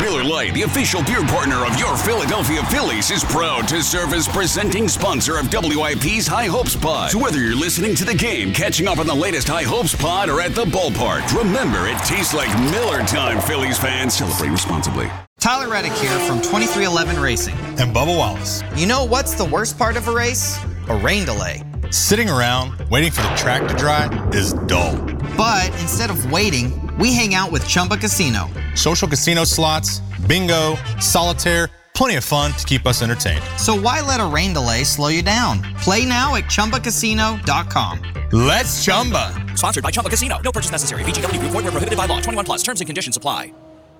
Miller Lite, the official beer partner of your Philadelphia Phillies, is proud to serve as presenting sponsor of WIP's High Hopes Pod. So whether you're listening to the game, catching up on the latest High Hopes Pod, or at the ballpark, remember it tastes like Miller time, Phillies fans. Celebrate responsibly. Tyler Reddick here from 2311 Racing. And Bubba Wallace. You know what's the worst part of a race? A rain delay. Sitting around waiting for the track to dry is dull. But instead of waiting, we hang out with Chumba Casino. Social casino slots, bingo, solitaire, plenty of fun to keep us entertained. So why let a rain delay slow you down? Play now at ChumbaCasino.com. Let's Chumba. Sponsored by Chumba Casino. No purchase necessary. VGW Group. Void where prohibited by law. 21 plus. Terms and conditions apply.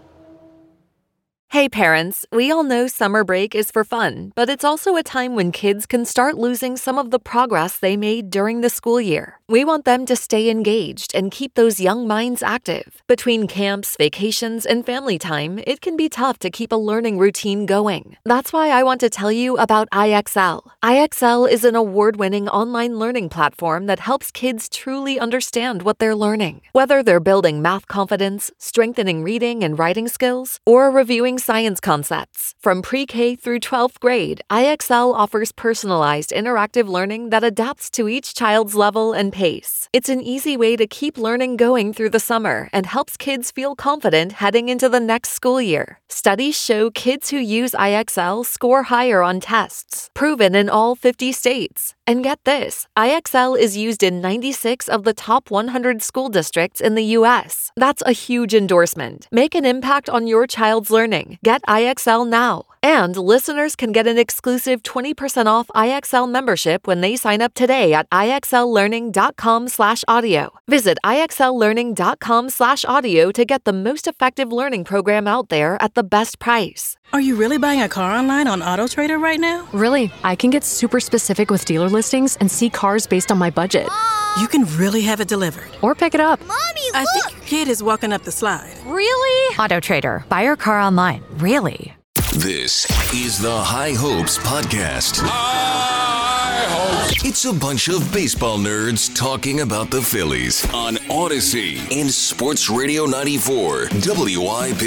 Hey parents, we all know summer break is for fun, but it's also a time when kids can start losing some of the progress they made during the school year. We want them to stay engaged and keep those young minds active. Between camps, vacations, and family time, it can be tough to keep a learning routine going. That's why I want to tell you about IXL. IXL is an award-winning online learning platform that helps kids truly understand what they're learning. Whether they're building math confidence, strengthening reading and writing skills, or reviewing science concepts. From pre-K through 12th grade, IXL offers personalized interactive learning that adapts to each child's level and pace. It's an easy way to keep learning going through the summer and helps kids feel confident heading into the next school year. Studies show kids who use IXL score higher on tests, proven in all 50 states. And get this, IXL is used in 96 of the top 100 school districts in the U.S. That's a huge endorsement. Make an impact on your child's learning. Get IXL now. And listeners can get an exclusive 20% off IXL membership when they sign up today at IXLlearning.com/audio. Visit IXLlearning.com/audio to get the most effective learning program out there at the best price. Are you really buying a car online on AutoTrader right now? Really, I can get super specific with dealer listings and see cars based on my budget. You can really have it delivered. Or pick it up. Mommy, look! I think your kid is walking up the slide. Really? AutoTrader. Buy your car online. Really? This is the High Hopes Podcast. High Hopes. It's a bunch of baseball nerds talking about the Phillies on Odyssey and Sports Radio 94 WIP.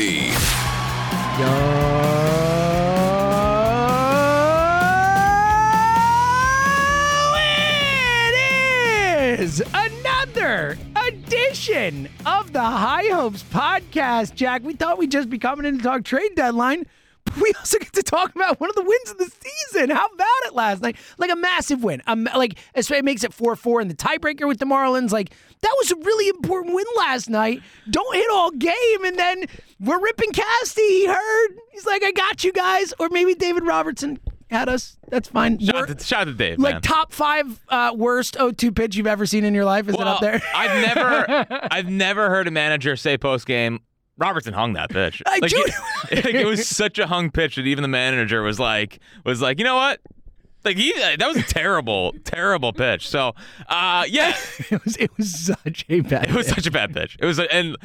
It is another edition of the High Hopes Podcast, Jack. We thought we'd just be coming in to talk trade deadline. We also get to talk about one of the wins of the season. How about it last night? Like a massive win. It makes it 4-4 in the tiebreaker with the Marlins. Like, that was a really important win last night. Don't hit all game, and then we're ripping Casty. He heard. He's like, I got you guys. Or maybe David Robertson had us. That's fine. Shout out to Dave, like, man. top 5 worst 0-2 pitch you've ever seen in your life? Is it up there? I've never heard a manager say post-game, Robertson hung that pitch. It was such a hung pitch that even the manager was like, you know what? Like that was a terrible pitch. So, yeah, it was such a bad. It was such a bad pitch. It was 0-2,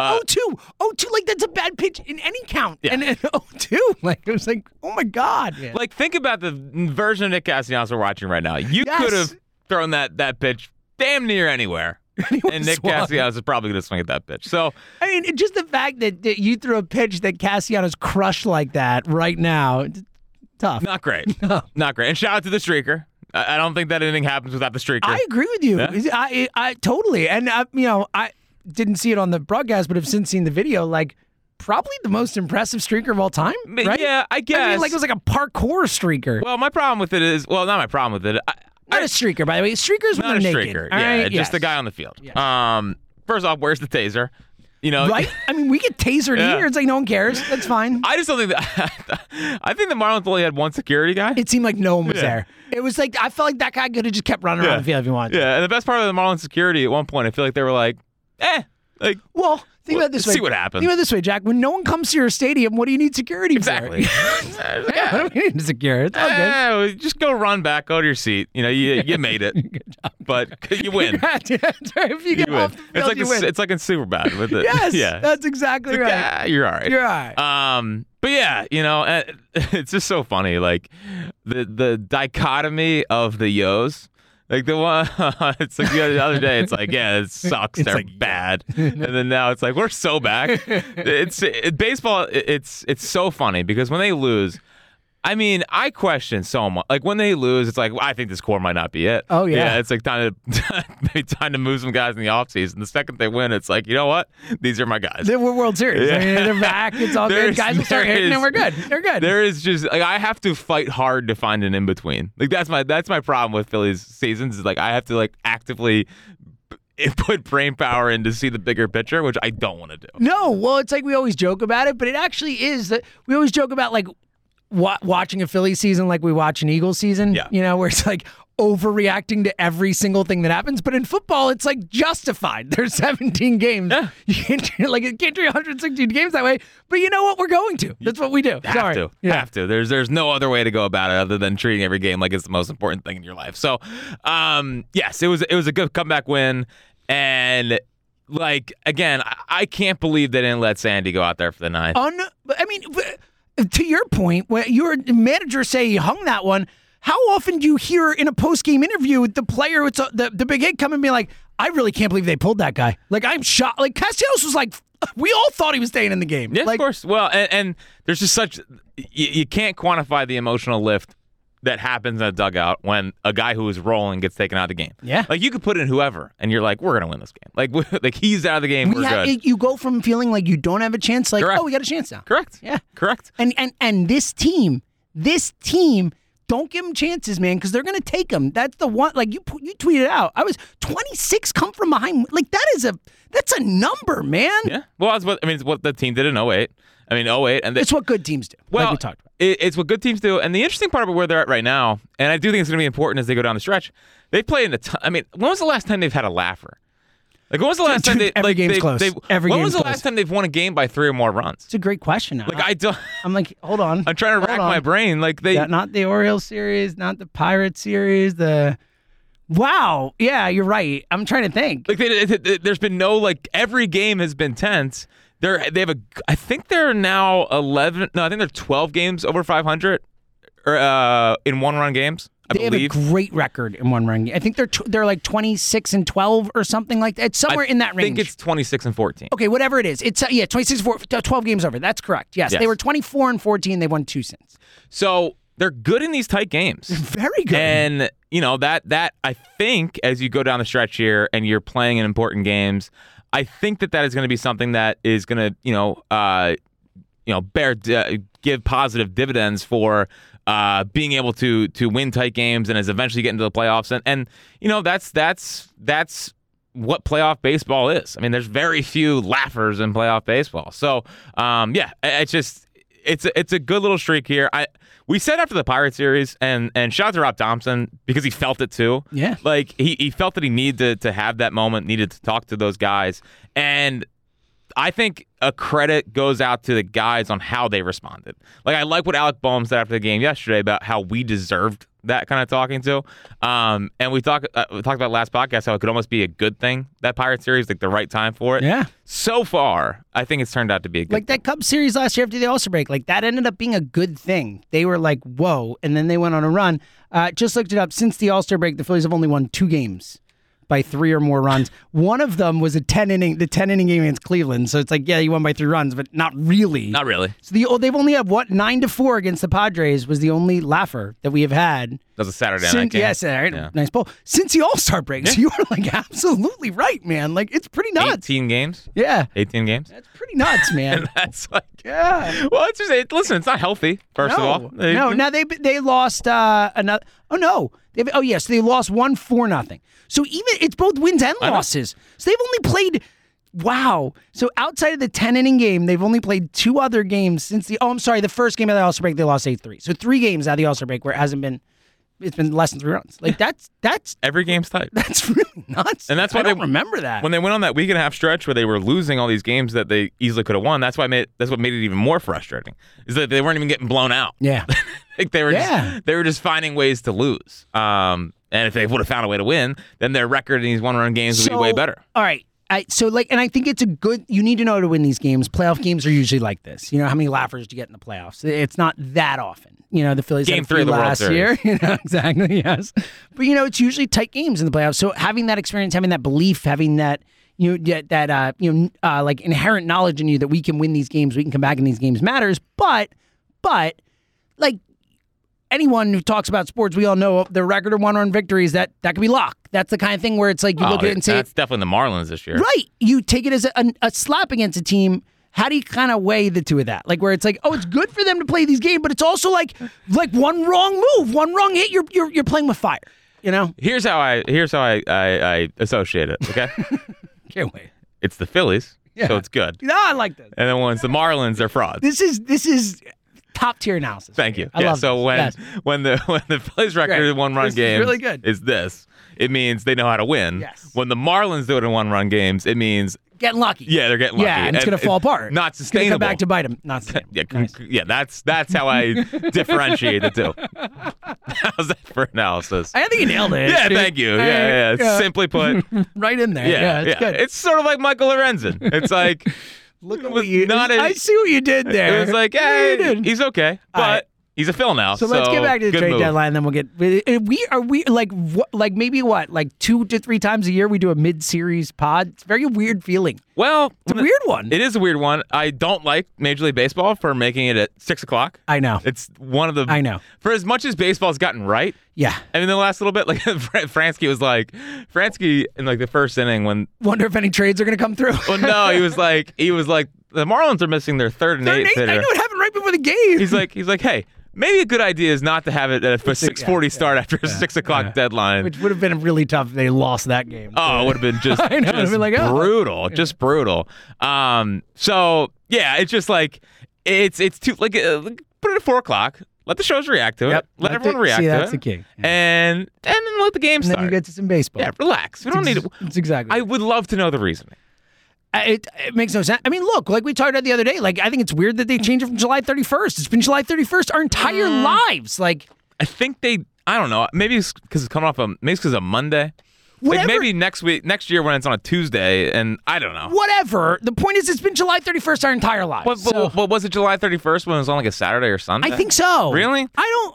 like that's a bad pitch in any count. Yeah. And 0-2, like it was like, oh my god, man. Like, think about the version of Nick Castellanos we're watching right now. You could have thrown that pitch damn near anywhere. And Nick Castellanos is probably going to swing at that pitch. So, I mean, just the fact that you threw a pitch that Castellanos crushed like that right now, tough. Not great. No. Not great. And shout out to the streaker. I don't think that anything happens without the streaker. I agree with you. Yeah? I totally. And, I didn't see it on the broadcast, but have since seen the video, like, probably the most impressive streaker of all time, right? Yeah, I guess. I mean, like, it was like a parkour streaker. Well, my problem with it is, not my problem with it. Not a streaker, by the way. Streakers when they're naked. Streaker. Yeah, right? just the guy on the field. Yes. First off, where's the taser? Right? I mean, we get tasered here. It's like no one cares. That's fine. I just don't think that. I think the Marlins only had one security guy. It seemed like no one was there. It was like, I felt like that guy could have just kept running around the field if he wanted to. Yeah, and the best part of the Marlins security at one point, I feel like they were like, well, think about it this way. See what happens. Think about it this way, Jack. When no one comes to your stadium, what do you need security for? What do you need security? It's all good. Just go run back, go to your seat. You made it. Good job. But you win. If you get off the field, you win. It's like in Superbad with it. Yes, yeah. That's exactly right. Yeah, you're all right. You're all right. But yeah, it's just so funny. Like the dichotomy of the Yos Like the one, it's like the other day. It's like, yeah, it sucks. They're like, bad, and then now it's like we're so back. Baseball. It's so funny because when they lose, I mean, I question so much. Like when they lose, it's like I think this core might not be it. Oh yeah, it's like time to move some guys in the offseason. The second they win, it's like, you know what? These are my guys. We're World Series. Yeah. I mean, they're back. It's all good. Guys will start hitting, and we're good. They're good. There is just like I have to fight hard to find an in between. Like that's my problem with Phillies seasons. Is like I have to like actively put brain power in to see the bigger picture, which I don't want to do. No, well, it's like we always joke about it, but it actually is that we always joke about like watching a Phillies season like we watch an Eagles season. Yeah. You know, where it's like overreacting to every single thing that happens. But in football, it's like justified. There's 17 games. Yeah. You can't treat 116 games that way. But you know what? We're going to. That's what we do. Have to. There's no other way to go about it other than treating every game like it's the most important thing in your life. So, yes, it was a good comeback win. And like again, I can't believe they didn't let Sandy go out there for the ninth. To your point, when your manager say he hung that one, how often do you hear in a post-game interview the player, the big hit, come and be like, I really can't believe they pulled that guy. Like, I'm shocked. Like, Castellanos was like, we all thought he was staying in the game. Yeah, like, of course. Well, and there's just such, you can't quantify the emotional lift that happens in a dugout when a guy who is rolling gets taken out of the game. Yeah. Like, you could put in whoever, and you're like, we're going to win this game. Like he's out of the game, we're good. You go from feeling like you don't have a chance, like, Correct. oh, we got a chance now. Correct. Yeah. Correct. And this team, don't give them chances, man, because they're going to take them. That's the one, like, you tweeted out. I was 26 come from behind. Like, that's a number, man. Yeah. Well, it's what the team did in 08. I mean, 08. And it's what good teams do, well, like we talked about. It's what good teams do. And the interesting part about where they're at right now, and I do think it's going to be important as they go down the stretch, they play in a ton. I mean, when was the last time they've had a laugher? Like, when was the last time every game's close. When was the last time they've won a game by 3 or more runs? It's a great question. Now. Like, I'm like, hold on. I'm trying to rack my brain. Like not the Orioles series, not the Pirates series, Wow. Yeah, you're right. I'm trying to think. Like, there's been no, every game has been tense. I think they're now 11. No, I think they're 12 games over 500 in one-run games. I believe. Have a great record in one-run game. I think they're like 26-12 or something like that. It's somewhere in that range. I think it's 26-14. Okay, whatever it is. It's 26-14, 12 games over. That's correct. Yes. They were 24-14. They won 2 since. So they're good in these tight games. Very good. And that I think as you go down the stretch here and you're playing in important games, I think that is going to be something that is going to give positive dividends for being able to win tight games and as eventually get into the playoffs. And that's what playoff baseball is. I mean, there's very few laughers in playoff baseball. So it's a good little streak here. We said after the Pirates series, and shout out to Rob Thompson because he felt it too. Yeah. Like he felt that he needed to have that moment, needed to talk to those guys. And I think a credit goes out to the guys on how they responded. Like, I like what Alec Boehm said after the game yesterday about how we deserved that kind of talking to. And we talked about last podcast how it could almost be a good thing, that Pirate series, like the right time for it. Yeah. So far, I think it's turned out to be a good thing. Like that Cubs series last year after the All-Star break, like that ended up being a good thing. They were like, whoa, and then they went on a run. Just looked it up. Since the All-Star break, the Phillies have only won 2 games by 3 or more runs. One of them was the 10-inning game against Cleveland. So it's like, yeah, you won by 3 runs, but not really. Not really. So they've only had 9-4 against the Padres was the only laugher that we have had. That was a Saturday night game. Yes, nice poll. Since the All-Star break. Yeah. So you are like absolutely right, man. Like, it's pretty nuts. 18 games? Yeah. 18 games? That's pretty nuts, man. And that's like, yeah. Well, listen, it's not healthy, first of all. No, now they lost another. Oh, no. So they lost 1-4-0. So even it's both wins and losses. So they've only played. Wow. So outside of the 10-inning game, they've only played 2 other games since the first game of the All-Star break, they lost 8-3. So 3 games out of the All-Star break where it's been less than 3 runs. Like that's every game's tight. That's really nuts. And that's why I don't remember that. When they went on that week and a half stretch where they were losing all these games that they easily could have won, that's what made it even more frustrating. Is that they weren't even getting blown out. Yeah. Like they were just finding ways to lose. And if they would have found a way to win, then their record in these one-run games would be way better. All right. And I think it's you need to know to win these games. Playoff games are usually like this. You know, how many laughers do you get in the playoffs? It's not that often. the Phillies Game had a 3 few of the World last Series. year. Exactly, yes. But it's usually tight games in the playoffs. So having that experience, having that belief, having that like inherent knowledge in you that we can win these games, we can come back in these games matters. But like anyone who talks about sports, we all know the record of 1-run victories that could be luck. That's the kind of thing where it's like you look at it and say that's definitely the Marlins this year. Right. You take it as a slap against a team. How do you kind of weigh the two of that? Like where it's like, it's good for them to play these games, but it's also like one wrong move, one wrong hit, you're playing with fire. Here's how I associate it. Okay. Can't wait. It's the Phillies, Yeah. so it's good. No, I like this. And then when it's the Marlins, they're frauds. This is top tier analysis. Thank you. I love so this. when the Phillies record Great. in 1-run This is games really good. is this, it means they know how to win. Yes. When the Marlins do it in 1-run games, it means getting lucky. yeah, they're getting lucky. Yeah, and it's going to fall apart. Not It's gonna sustainable. come back to bite them. Not sustainable. Yeah, that's how I differentiate the two. How's that for analysis? I think you nailed it. Yeah, dude. thank you. Yeah. Simply put, Right in there. Yeah, it's good. It's sort of like Michael Lorenzen. It's like Look at it what was you. not a- I see what you did there. it was like, I see what you hey, did. he's okay, but All right. he's a Phil now. So let's get back to the good trade move. deadline, then we'll get. We like maybe like 2 to 3 times a year we do a mid-series pod. It's a very weird feeling. Well, It's a weird one. It is a weird one. I don't like Major League Baseball for making it at 6:00. I know. It's one of the. I know. For as much as baseball's gotten right, Yeah. I mean, the last little bit, like Fransky was like, in like the first inning when. Wonder if any trades are going to come through. Well, no, he was like, the Marlins are missing their third and eighth hitter. I knew it happened right before the game. He's like, hey, maybe a good idea is not to have it at a 6:40 start after a 6:00 deadline. Which would have been really tough if they lost that game. Oh, it would have been just, I know, it'd just been like, oh. brutal, just brutal. So yeah, it's just like it's too like put it at 4:00. Let the shows react to it. Yep. Let everyone react to that's it. the key. Yeah. And then let the game And start. then you get to some baseball. Yeah, relax. We don't need it. It's exactly. I would love to know the reasoning. It makes no sense. I mean, look, like we talked about the other day, like I think it's weird that they changed it from July 31st. It's been July 31st our entire lives. Like, I think I don't know. Maybe it's because it's coming off maybe it's because of Monday. Like whatever. maybe next year when it's on a Tuesday, and I don't know. Whatever. The point is, it's been July 31st our entire lives. But was it July 31st when it was on like a Saturday or Sunday? I think so. Really?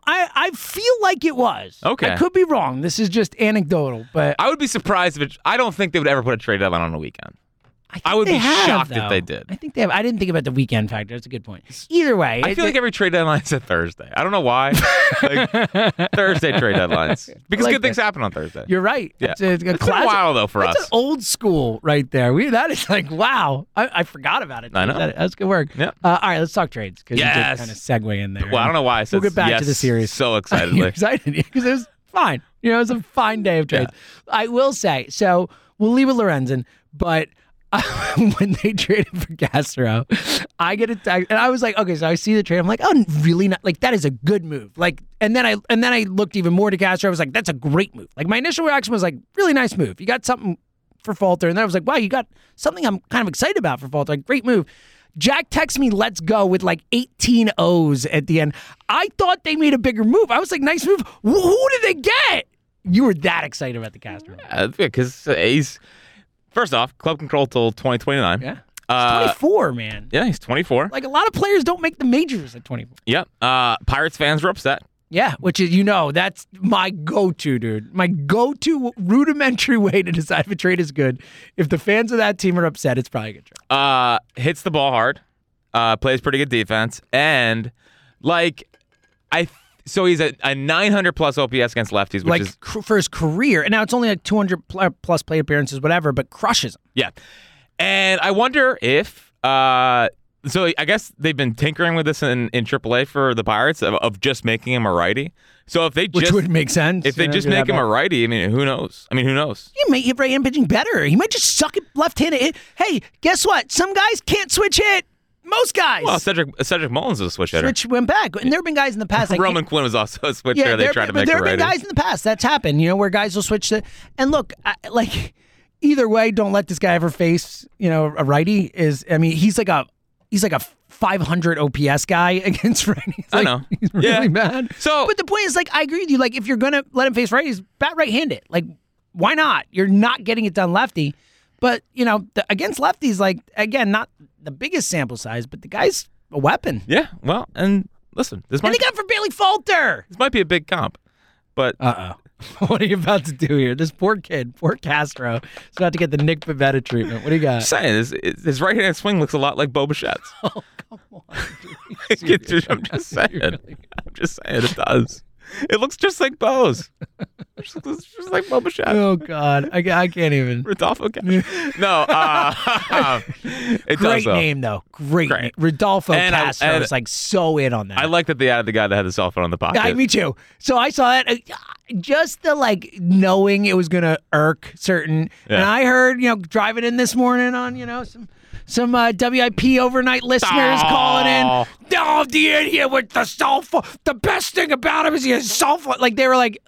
I feel like it was. Okay. I could be wrong. This is just anecdotal, but I would be surprised if I don't think they would ever put a trade deadline on a weekend. I would they be have, shocked though. if they did. I think they have. I didn't think about the weekend factor. That's a good point. Either way, I feel like every trade deadline is a Thursday. I don't know why. Like Thursday trade deadlines. Because like good things that. happen on Thursday. You're right. Yeah. It's a It's been a classic. while, though, for That's us. an old school right there. That is like, wow. I forgot about it. I know. That's good work. Yeah. All right, let's talk trades because Yes. you did kind of segue in there. Well, I don't know why I said We'll get back yes to the series. so You're excitedly. excited because it was fine. It was a fine day of trades. I will say, so we'll leave with Lorenzen, but when they traded for Castro, I get a text, and I was like, okay, so I see the trade. I'm like, oh, really? Not like that is a good move. Like, and then I looked even more to Castro. I was like, that's a great move. Like my initial reaction was like, really nice move. You got something for Falter, and then I was like, wow, you got something I'm kind of excited about for Falter. Like, great move. Jack texts me, let's go, with like 18 O's at the end. I thought they made a bigger move. I was like, nice move. Who did they get? You were that excited about the Castro. Because he's, first off, club control till 2029. Yeah. He's 24, man. Yeah, he's 24. Like a lot of players don't make the majors at 24. Yep. Pirates fans were upset. Yeah, which is, that's my go-to, dude. My go-to rudimentary way to decide if a trade is good. If the fans of that team are upset, it's probably a good trade. Hits the ball hard. Plays pretty good defense. And, so he's a 900-plus OPS against lefties, which is... for his career. And now it's only like 200-plus plate appearances, whatever, but crushes him. Yeah. And I wonder if... So I guess they've been tinkering with this in AAA for the Pirates of just making him a righty. So if they Which would make sense. If they just make him a righty, I mean, who knows? Who knows? He may hit right-hand pitching better. He might just suck at left-handed. Hey, guess what? Some guys can't switch hit. Most guys. Well, Cedric Mullins is a switch hitter. Switch went back. And there have been guys in the past. Roman Quinn was also a switch hitter. They tried to make there a have righty. been guys in the past that's happened, where guys will switch to. And look, either way, don't let this guy ever face, a righty. He's like a 500 OPS guy against righties. I know. He's really bad. So, but the point is, I agree with you. If you're going to let him face righties, bat right-handed. Why not? You're not getting it done lefty. But, against lefties, again, not the biggest sample size, but the guy's a weapon. Yeah, well, and listen, And they got for Bailey Falter. This might be a big comp, but What are you about to do here? This poor kid, poor Castro, is about to get the Nick Pivetta treatment. What do you got? saying his right hand swing looks a lot like Bo Bichette's. Oh, come on. I'm just saying. I'm just saying it does. It looks just like Bo's. It looks just like Bo Bichette. Oh, God. I can't even. Rodolfo Castro. No. It Great does, though. name, though. Great name. Rodolfo Castro is like so in on that. I like that they added the guy that had the cell phone in the pocket. Yeah, me too. So I saw that. Just the knowing it was going to irk certain. Yeah. And I heard, driving in this morning on, some WIP overnight listeners calling in. Oh, the idiot with the cell phone. The best thing about him is he has cell phone. They were like,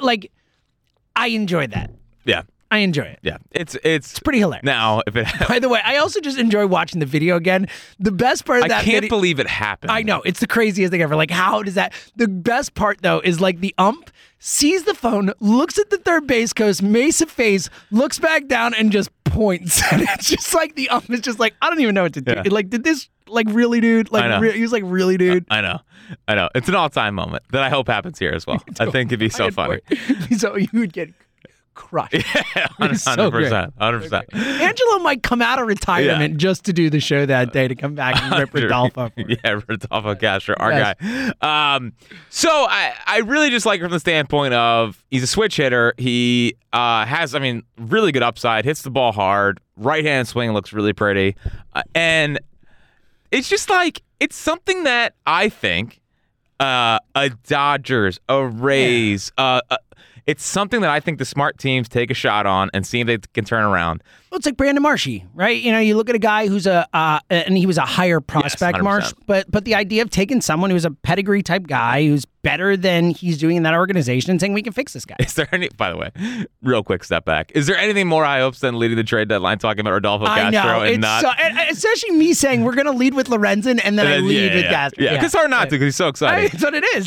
I enjoy that. Yeah. I enjoy it. Yeah. It's pretty hilarious. Now, if it By the way, I also just enjoy watching the video again. The best part of that I can't believe it happened. I know. It's the craziest thing ever. How does that... The best part, though, is the ump sees the phone, looks at the third base coach, makes a face, looks back down, and just points. And it's just the ump is just I don't even know what to do. Yeah. Did this, really, dude? I know. He was really, dude? I know. It's an all-time moment that I hope happens here as well. I think it'd be so funny. So you would get crushed. Yeah, 100%. 100%. Angelo might come out of retirement just to do the show that day to come back and rip Rodolfo. Yeah, Rodolfo Castro, our guy. So I really just like it from the standpoint of he's a switch hitter. He has, really good upside, hits the ball hard, right-hand swing looks really pretty. And it's just it's something that I think a Dodgers, a Rays, it's something that I think the smart teams take a shot on and see if they can turn around. Well, it's like Brandon Marshie, right? You look at a guy who's and he was a higher prospect, yes, Marsh, but the idea of taking someone who's a pedigree type guy who's better than he's doing in that organization and saying we can fix this guy. Is there any? By the way, real quick step back. Is there anything more high hopes than leading the trade deadline talking about Rodolfo Castro? I know. It's actually me saying we're going to lead with Lorenzen and then I lead with Castro. Yeah, it's hard not to because he's so exciting. That's what it is.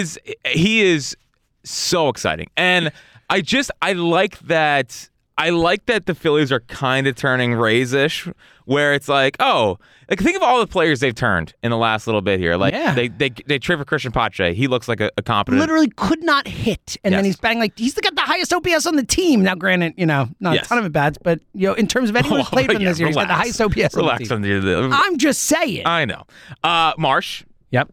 He is so exciting, and I like that. I like that the Phillies are kind of turning Rays-ish, where it's think of all the players they've turned in the last little bit here. They trade for Christian Pache. He looks like a competent. Literally could not hit, and then he's batting he's got the highest OPS on the team. Now, granted, not a ton of at bats, but in terms of anyone who's played from this year, he's got the highest OPS on the team. I'm just saying. I know. Marsh. Yep.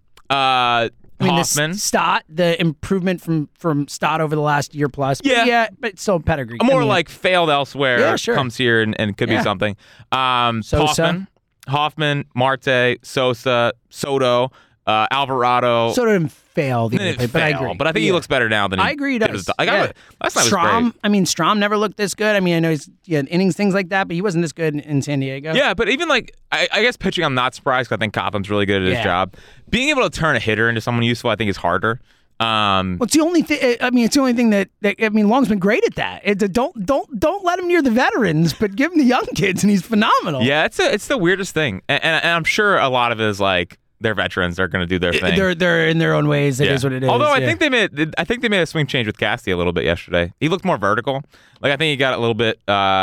Hoffman. Stott, the improvement from Stott over the last year plus. Yeah. But still pedigree. More failed elsewhere, comes here and could be something. Sosa. Hoffman, Marte, Sosa, Soto, Alvarado. Soto didn't fail, but I agree. But I think he looks better now than I agree he does. Last night Strom, was great. Strom never looked this good. I know he's innings, things like that, but he wasn't this good in San Diego. Yeah, but even I guess pitching, I'm not surprised because I think Copham's really good at his job. Being able to turn a hitter into someone useful, I think, is harder. Well, it's the only thing. It's the only thing that Long's been great at that. Don't let him near the veterans, but give him the young kids, and he's phenomenal. Yeah, it's the weirdest thing, and I'm sure a lot of it is their veterans are going to do their thing. They're in their own ways. It is what it is. Although I think they made a swing change with Casty a little bit yesterday. He looked more vertical. I think he got a little bit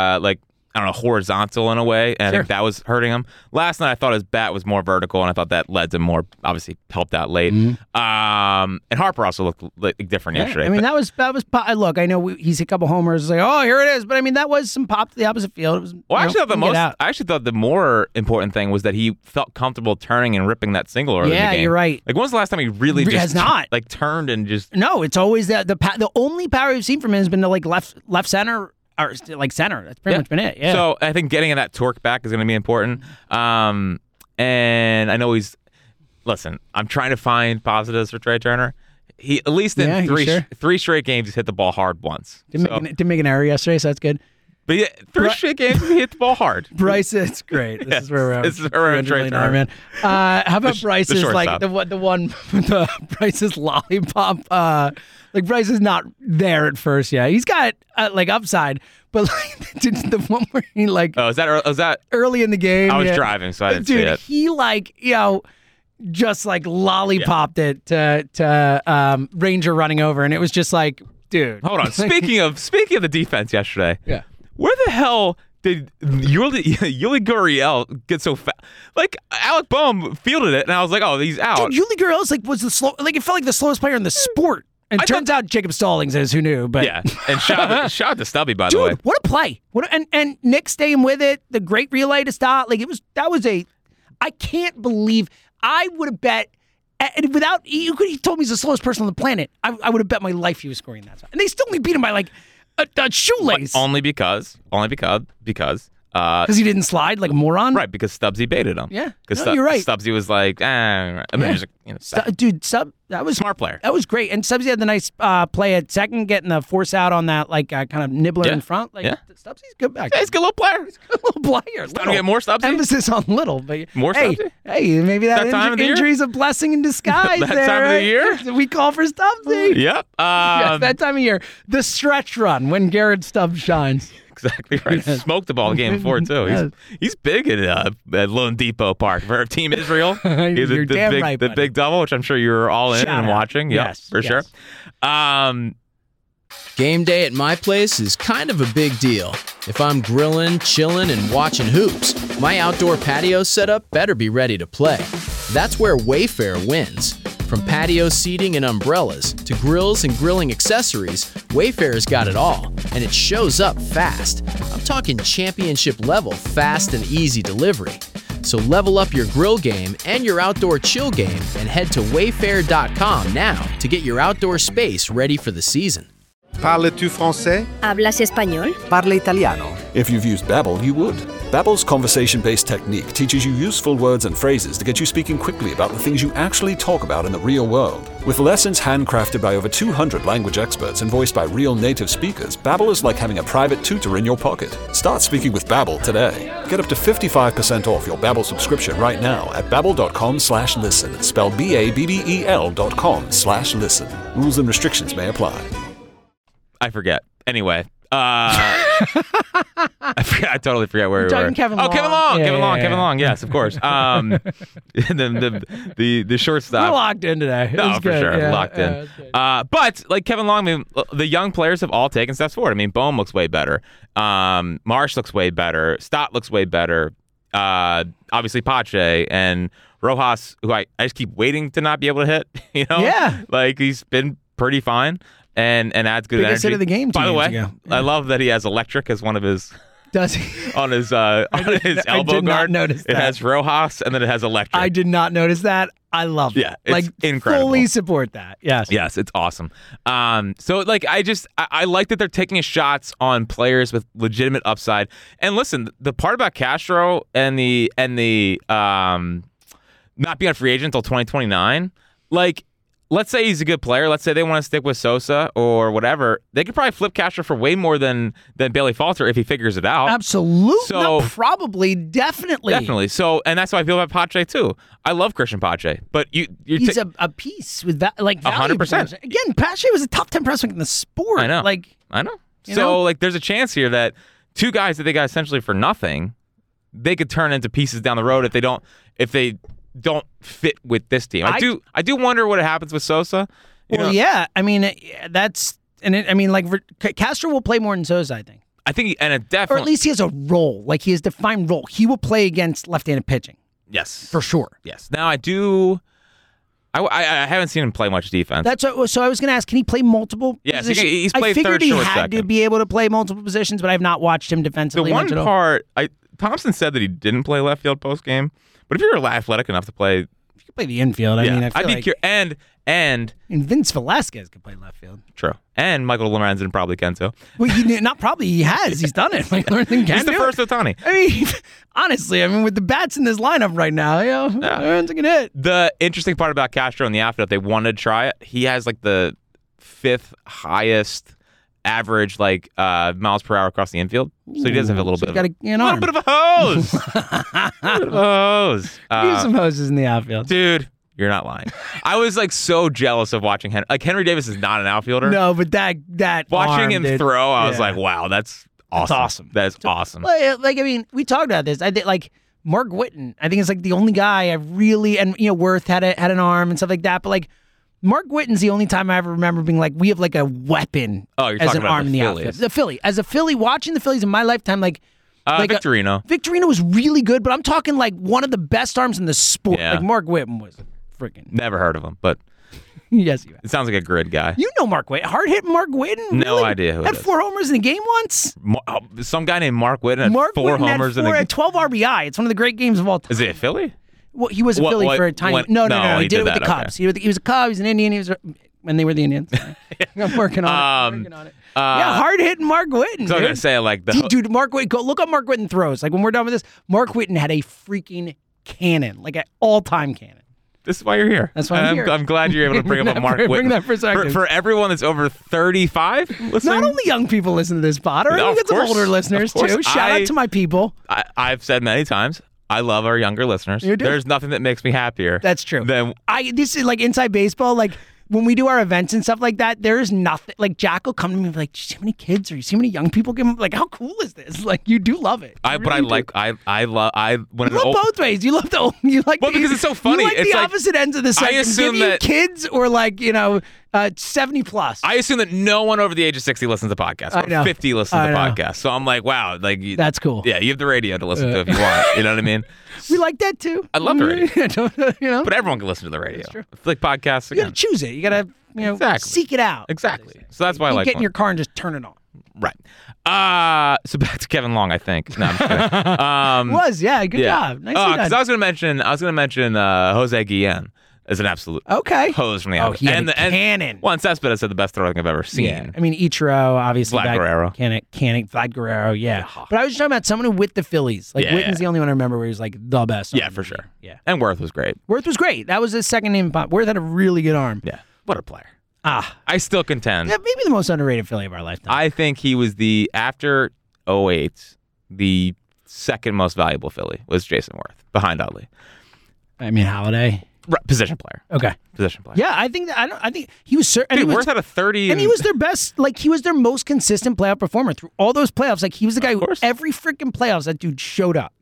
horizontal in a way, and I think that was hurting him. Last night I thought his bat was more vertical, and I thought that led to more. Obviously, helped out late. And Harper also looked different yesterday. That was look. I know he's hit a couple homers. It's here it is. But that was some pop to the opposite field. It was, I actually thought the more important thing was that he felt comfortable turning and ripping that single early in the game. Yeah, you're right. When was the last time he really just has not turned and just? No, it's always that the only power we've seen from him has been the left center. Or center. That's pretty much been it. Yeah. So I think getting that torque back is going to be important. And I know listen, I'm trying to find positives for Trey Turner. He at least in three straight games he's hit the ball hard once. Didn't make an error yesterday, so that's good. But yeah, three straight games he hit the ball hard. Bryce, it's great. This is where we're at. Trey Turner, man. How about Bryce's the one Bryce's lollipop? Bryce is not there at first yet. He's got upside, but the one where he is that early in the game? I was driving, so I didn't see it. He just lollipopped it to Ranger running over, and it was just dude. Hold on. Speaking of the defense yesterday. Yeah. Where the hell did Yuli Gurriel get so fast? Like Alec Boehm fielded it, and I was like, "Oh, he's out." Dude, Yuli Gurriel was the slow. Like it felt like the slowest player in the sport. And turns out Jacob Stallings is. Who knew? But yeah, and shout out to Stubby, by the way. Dude, what a play! And Nick staying with it. The great relay to stop. Like I can't believe I would have bet. And without he told me he's the slowest person on the planet. I would have bet my life he was scoring that time. And they still only beat him by like a shoelace. But only because he didn't slide like a moron. Right, because Stubbsy baited him. Yeah, because you're right. Stubbsy was like, dude, that was smart player. That was great. And Stubbsy had the nice play at second, getting the force out on that kind of nibbler in front. Like Stubbsy's good back. Yeah, he's a good little player. He's a good little player. It's time to get more Stubbsy. Emphasis on little, but more Stubbsy. Hey, maybe that injury's a blessing in disguise. That there, time of the right? year, we call for Stubbsy. Yep. Yes, that time of year, the stretch run when Garrett Stubbs shines. Exactly right. Yes. Smoked the ball game before too. He's big at Lone Depot Park for Team Israel. He's You're damn big, right, the buddy. big double, which I'm sure you were all in Shout and out. watching. Yep, Yes, for sure. Game day at my place is kind of a big deal. If I'm grilling, chilling, and watching hoops, my outdoor patio setup better be ready to play. That's where Wayfair wins. From patio seating and umbrellas to grills and grilling accessories, Wayfair's got it all, and it shows up fast. I'm talking championship level fast and easy delivery. So level up your grill game and your outdoor chill game and head to wayfair.com now to get your outdoor space ready for the season. Parles-tu français? ¿Hablas español? Parla italiano. If you've used Babbel, you would. Babbel's conversation-based technique teaches you useful words and phrases to get you speaking quickly about the things you actually talk about in the real world. With lessons handcrafted by over 200 language experts and voiced by real native speakers, Babbel is like having a private tutor in your pocket. Start speaking with Babbel today. Get up to 55% off your Babbel subscription right now at babbel.com/listen. Spelled BABBEL.com/listen. Rules and restrictions may apply. I forget. Anyway. I totally forget where we were. Kevin Long. Kevin Long. Yeah, Kevin Long. Yes, of course. The shortstop. We're locked in today. No, for good. sure, Yeah, locked in. But like Kevin Long, I mean, the young players have all taken steps forward. I mean, Boehm looks way better. Marsh looks way better. Stott looks way better. Obviously Pache and Rojas, who I just keep waiting to not be able to hit. You know, like he's been pretty fine. And adds good Biggest energy. hit of the game 2 By the years way, ago. I love that he has electric as one of his. Does he? On his elbow I did guard. not notice that. It has Rojas and then it has electric. I did not notice that. I love it. Yeah, it's incredible. Fully support that. Yes. Yes, it's awesome. So like I like that they're taking shots on players with legitimate upside. And listen, the part about Castro and the not being a free agent until 2029, like. Let's say he's a good player. Let's say they want to stick with Sosa or whatever. They could probably flip Castro for way more than Bailey Falter if he figures it out. Absolutely. So, probably. Definitely. So, and that's how I feel about Pache too. I love Christian Pache, but he's a piece with that, like 100%. Again, Pache was a top 10 prospect in the sport. I know. I know. So, like, there's a chance here that two guys that they got essentially for nothing, they could turn into pieces down the road if they don't fit with this team. I do wonder what happens with Sosa. Yeah. I mean, Castro will play more than Sosa, I think. Definitely, or at least he has a role. Like he has a defined role. He will play against left-handed pitching. Yes, for sure. Yes. Now I haven't seen him play much defense. So I was going to ask, can he play multiple? Yes, positions? he's played I figured third, he short, had second. to be able to play multiple positions, but I have not watched him defensively. The one much at all. part, Thompson said that he didn't play left field post game. But if you're athletic enough to play, you can play the infield. I mean, I'd be curious. And Vince Velasquez could play left field. True. And Michael Lorenzen probably can too. Well, he has. He's done it. Like Lorenzen can. He's the first Ohtani. I mean, honestly, with the bats in this lineup right now, Lorenzen can hit. The interesting part about Castro in the outfield, they wanted to try it. He has like the 5th highest average miles per hour across the infield, so he does have a little bit of a hose. Use some hoses in the outfield, dude. You're not lying. I was so jealous of watching Henry. Henry Davis is not an outfielder. No, but that watching him dude. throw, I was like, wow, that's awesome. That is awesome. We talked about this. I think Mark Whitten. I think it's the only guy I really Worth had an arm and stuff like that, but Mark Whitten's the only time I ever remember being we have a weapon you're as talking an about arm in the Phillies. outfield. The Philly. As a Philly, watching the Phillies in my lifetime, Victorino. Victorino was really good, but I'm talking like one of the best arms in the sport. Yeah. Like Mark Whitten was freaking. Never heard of him, but yes, you have. It sounds like a grid guy. You know Mark Whitten. Hard hit Mark Whitten? No really? idea who Had it is. 4 homers in a game once? Some guy named Mark Whitten had Mark 4 Whitten homers had in a game. 12 RBI. It's one of the great games of all time. Is he a Philly? Well, he was a Philly for a time. No. He did it with the Cubs. He was a Cub. He was an Indian. He was when they were the Indians. I'm working on it. Yeah, hard hitting Mark Whitten. So I'm gonna say like dude, Mark Whitten. Go look up Mark Whitten throws. Like when we're done with this, Mark Whitten had a freaking cannon, like an all-time cannon. This is why you're here. That's why I'm here. I'm glad you're able to bring up Mark Whitten. Bring that for a second. For everyone that's over 35 listening. Not only young people listen to this pod, we get some older listeners too. Shout out to my people. I've said many times, I love our younger listeners. You do. There's nothing that makes me happier. That's true. Than this is like inside baseball. Like when we do our events and stuff like that, there is nothing. Like Jack will come to me and be like, "Do you see how many kids or you see how many young people give him?" Like, how cool is this? Like, you do love it. I love both ways. You love because it's so funny. You like it's the opposite ends of the spectrum. I assume give you that kids or 70 plus. I assume that no one over the age of 60 listens to podcasts. Or 50 listens to podcasts. So I'm like, wow, that's cool. Yeah, you have the radio to listen to if you want. You know what I mean? We like that too. I love the radio. But everyone can listen to the radio. That's true. It's like podcasts. You got to choose it. You got to seek it out. Exactly. So that's why I like get in your car and just turn it on. Right. So back to Kevin Long, I think. No, I'm just kidding. Good job. Nicely done. Because I was going to mention Jose Guillen as an absolute hose from the he had a cannon. Juan Cespedes said the best throwing I've ever seen. Yeah. I mean, Ichiro, obviously. Vlad Guerrero. Vlad Guerrero, yeah. But I was just talking about someone who with the Phillies. Like, Witten's the only one I remember where he was like the best. Yeah, for sure. Yeah. And Worth was great. Worth was great. That was his second name. Worth had a really good arm. Yeah. What a player. I still contend. Yeah, maybe the most underrated Philly of our lifetime. I think he was after 2008, the second most valuable Philly was Jason Worth, behind Utley. I mean, Holiday. Right, position player. Okay. Position player. Yeah, I think he was certain. Dude, Worth had a 30. And he was their best, like, he was their most consistent playoff performer through all those playoffs. Like, he was the guy who, every freaking playoffs, that dude showed up.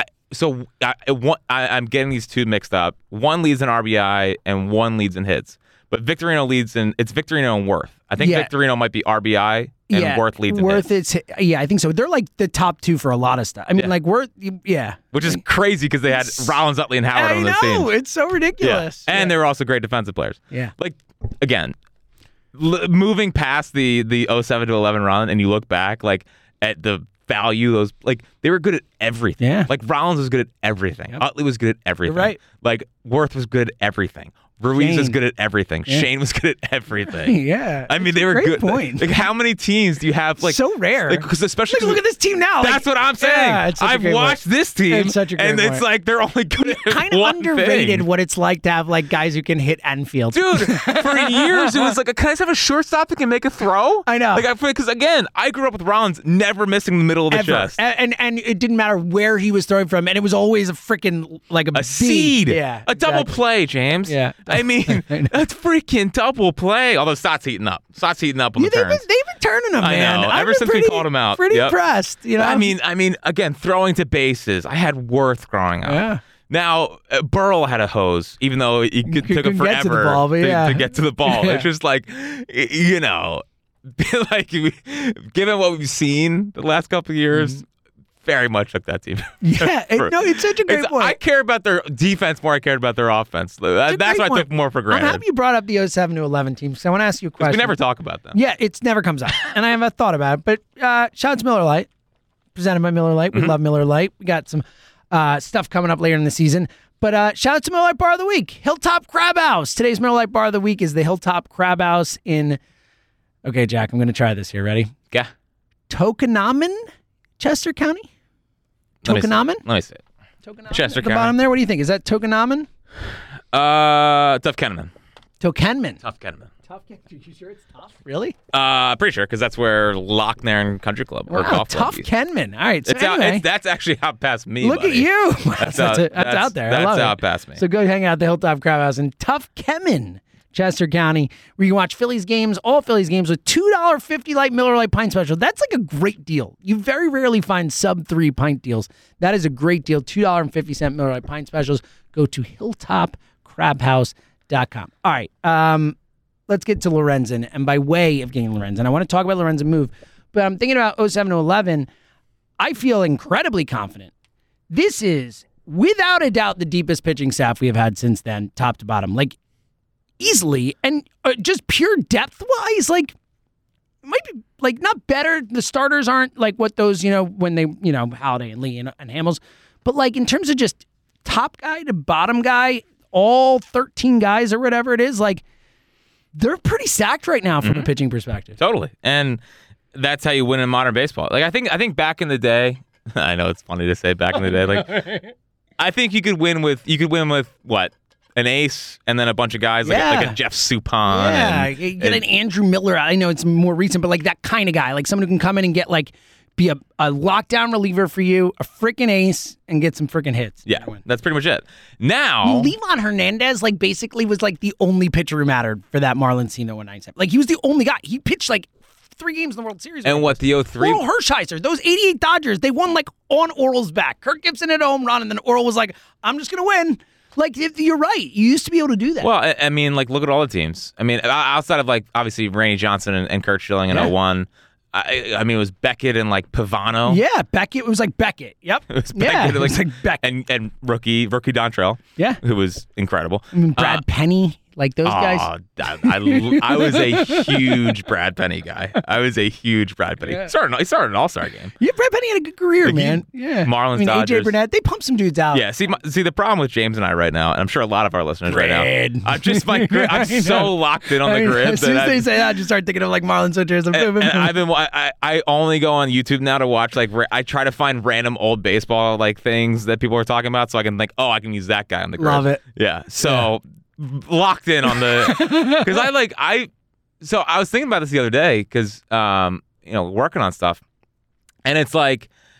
I'm getting these two mixed up. One leads in RBI and one leads in hits. But Victorino leads in, it's Victorino and Worth. I think Victorino might be RBI and Worth leads in hits. I think so. They're like the top two for a lot of stuff. I mean, like Worth, Which is crazy because they had Rollins, Utley, and Howard on the team. I know, it's so ridiculous. Yeah. And they were also great defensive players. Yeah. Like, again, moving past the 07 to 11 run and you look back, like, at the value, they were good at everything. Yeah. Like, Rollins was good at everything. Yep. Utley was good at everything. You're right. Like, Worth was good at everything. Ruiz was good at everything. Yeah. Shane was good at everything. Yeah. I mean, they were good. Point. Like, how many teams do you have? Like, so rare. Because especially look at this team now. That's what I'm saying. Yeah, I've watched this team, it's such a great and point. it's like they're only good at kind of one underrated thing. what it's like to have like guys who can hit and field. Dude, for years it was like, can I just have a shortstop that can make a throw? I know. Like, because again, I grew up with Rollins never missing the middle of the chest, and it didn't matter where he was throwing from, and it was always a freaking like a seed, a double play, James. Yeah, I mean. That's freaking double play. Although Stott's heating up. Stott's heating up on the turns. They've been turning him, man. I know. Ever since we called him out. Pretty impressed. You know. I mean, again, throwing to bases. I had Worth growing up. Yeah. Now, Burrell had a hose, even though he took it forever to, the ball, to get to the ball. Yeah. It's just like, like given what we've seen the last couple of years. Very much like that team. Yeah, it's such a great point. I care about their defense more. I cared about their offense. That's what I took more for granted. I'm happy you brought up the 07 to 11 team, so I want to ask you a question. We never talk about them. Yeah, it never comes up, and I haven't thought about it. But shout out to Miller Lite, presented by Miller Lite. We love Miller Lite. We got some stuff coming up later in the season. But shout out to Miller Lite Bar of the Week, Hilltop Crab House. Today's Miller Lite Bar of the Week is the Hilltop Crab House in. Okay, Jack, I'm going to try this here. Ready? Yeah. Tokonaman, Chester County. Tokonaman? Let me see it. Chester at the County. bottom there. What do you think? Is that Tokonaman? Tough Kenneman. Tokenman. Tough Kenneman. You sure it's tough? Really? Pretty sure, because that's where Lochnairn Country Club or golf Tough club Kenman. All right. So that's actually out past me. Look buddy. at you. That's out there. That's I love out it. past me. So go hang out at the Hilltop Crab House in Tough Kenman, Chester County, where you can watch Phillies games, all Phillies games, with $2.50 Light Miller Lite pint special. That's like a great deal. You very rarely find sub-3 pint deals. That is a great deal. $2.50 Miller Lite pint specials. Go to hilltopcrabhouse.com. All right. Let's get to Lorenzen. And by way of getting Lorenzen, I want to talk about Lorenzen move. But I'm thinking about 07 to 11. I feel incredibly confident. This is, without a doubt, the deepest pitching staff we have had since then, top to bottom. Like, easily. And just pure depth-wise, like, might be, like, not better. The starters aren't, like, what those, when they, Holiday and Lee and Hamels. But, like, in terms of just top guy to bottom guy, all 13 guys or whatever it is, like, they're pretty stacked right now from a pitching perspective. Totally. And that's how you win in modern baseball. Like, I think back in the day, I know it's funny to say back in the day, like, I think you could win with what? An ace and then a bunch of guys like a Jeff Suppan. Yeah, get an Andrew Miller. I know it's more recent, but like that kind of guy, like someone who can come in and get be a lockdown reliever for you, a freaking ace, and get some freaking hits. Yeah, that's pretty much it. Now, Livan Hernandez basically was the only pitcher who mattered for that Marlins team that won 97. Like he was the only guy. He pitched 3 games in the World Series. And what, the 03? Oral Hershiser, those 88 Dodgers, they won on Oral's back. Kirk Gibson hit a home run, and then Oral was like, I'm just going to win. Like, you're right. You used to be able to do that. Well, I mean, look at all the teams. I mean, outside of, obviously, Randy Johnson and Kurt Schilling in 01, I mean, it was Beckett and, Pavano. Yeah, Beckett. It was Beckett. Yep. It was Beckett. It was Beckett. And rookie Dontrell. Yeah. Who was incredible. I mean, Brad Penny. Those guys. I was a huge Brad Penny guy. Yeah. He started an All-Star game. Yeah, Brad Penny had a good career, man. Yeah. Marlins, Dodgers. AJ Burnett, they pumped some dudes out. Yeah, see, the problem with James and I right now, and I'm sure a lot of our listeners right now, I'm so locked in on the grid. As soon as they say that, I just start thinking of Marlins pitchers. And I only go on YouTube now to watch, I try to find random old baseball, things that people are talking about so I can think, I can use that guy on the grid. Love it. Yeah, so... locked in on the because I was thinking about this the other day because working on stuff, and it's I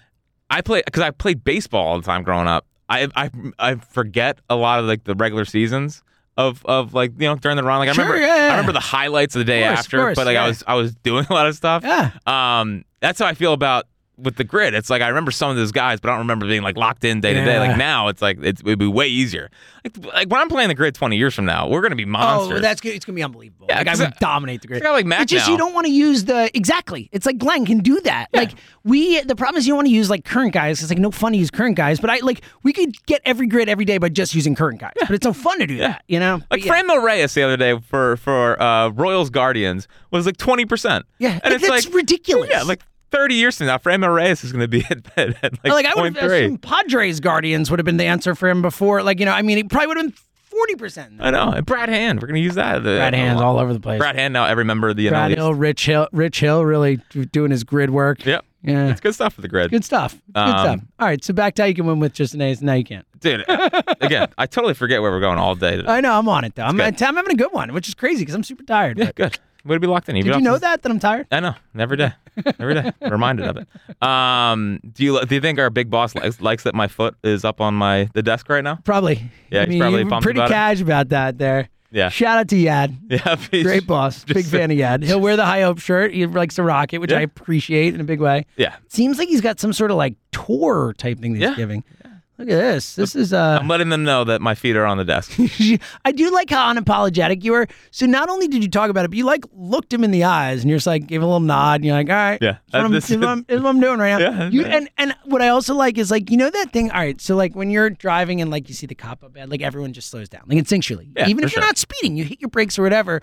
played baseball all the time growing up. I forget a lot of the regular seasons of during the run. I remember the highlights of the day after, but I was doing a lot of stuff. Yeah. That's how I feel about with the grid. It's I remember some of those guys, but I don't remember being locked in day to day. Now it's it would be way easier. Like when I'm playing the grid 20 years from now, we're gonna be monsters. Oh, that's good. It's gonna be unbelievable. Yeah, I would dominate the grid. Matt it's just now. You don't want to use exactly. It's Glenn can do that. Yeah. The problem is you don't want to use current guys. It's no fun to use current guys. But we could get every grid every day by just using current guys. Yeah. But it's no fun to do that. Franmil Reyes the other day for Royals Guardians was 20%. Yeah, and it's ridiculous. Yeah, 30 years from now, Franmil Reyes is going to be at I would have assumed Padres Guardians would have been the answer for him before. It probably would have been 40%. I know. And Brad Hand, we're going to use that. Brad Hand's all over the place. Brad Hand now, every member of the Brad Hill, Rich Hill, really doing his grid work. Yep. Yeah. It's good stuff for the grid. Good stuff. Good stuff. All right, so back to how you can win with just an ace. Now you can't. Dude, again, I totally forget where we're going all day today. I know. I'm on it, though. I'm having a good one, which is crazy because I'm super tired. Yeah, good. Way to be locked in. Did you know that I'm tired? I know. Every day. Reminded of it. Do you think our big boss likes that my foot is up on the desk right now? Probably. Yeah, he's probably pumped pretty about cash about that there. Yeah. Shout out to Yad. Yeah. Great boss. Big fan of Yad. He'll wear the High Hope shirt. He likes to rock it, which I appreciate in a big way. Yeah. Seems like he's got some sort of tour type thing that he's giving. Yeah. Look at this. This is I'm letting them know that my feet are on the desk. I do like how unapologetic you were. So not only did you talk about it, but you looked him in the eyes and you're just gave a little nod and you're all right. Yeah. This is what I'm doing right now. Yeah. And what I also like is that thing. All right. So when you're driving and you see the cop up bad, everyone just slows down. Instinctually. Yeah, even if you're not speeding, you hit your brakes or whatever.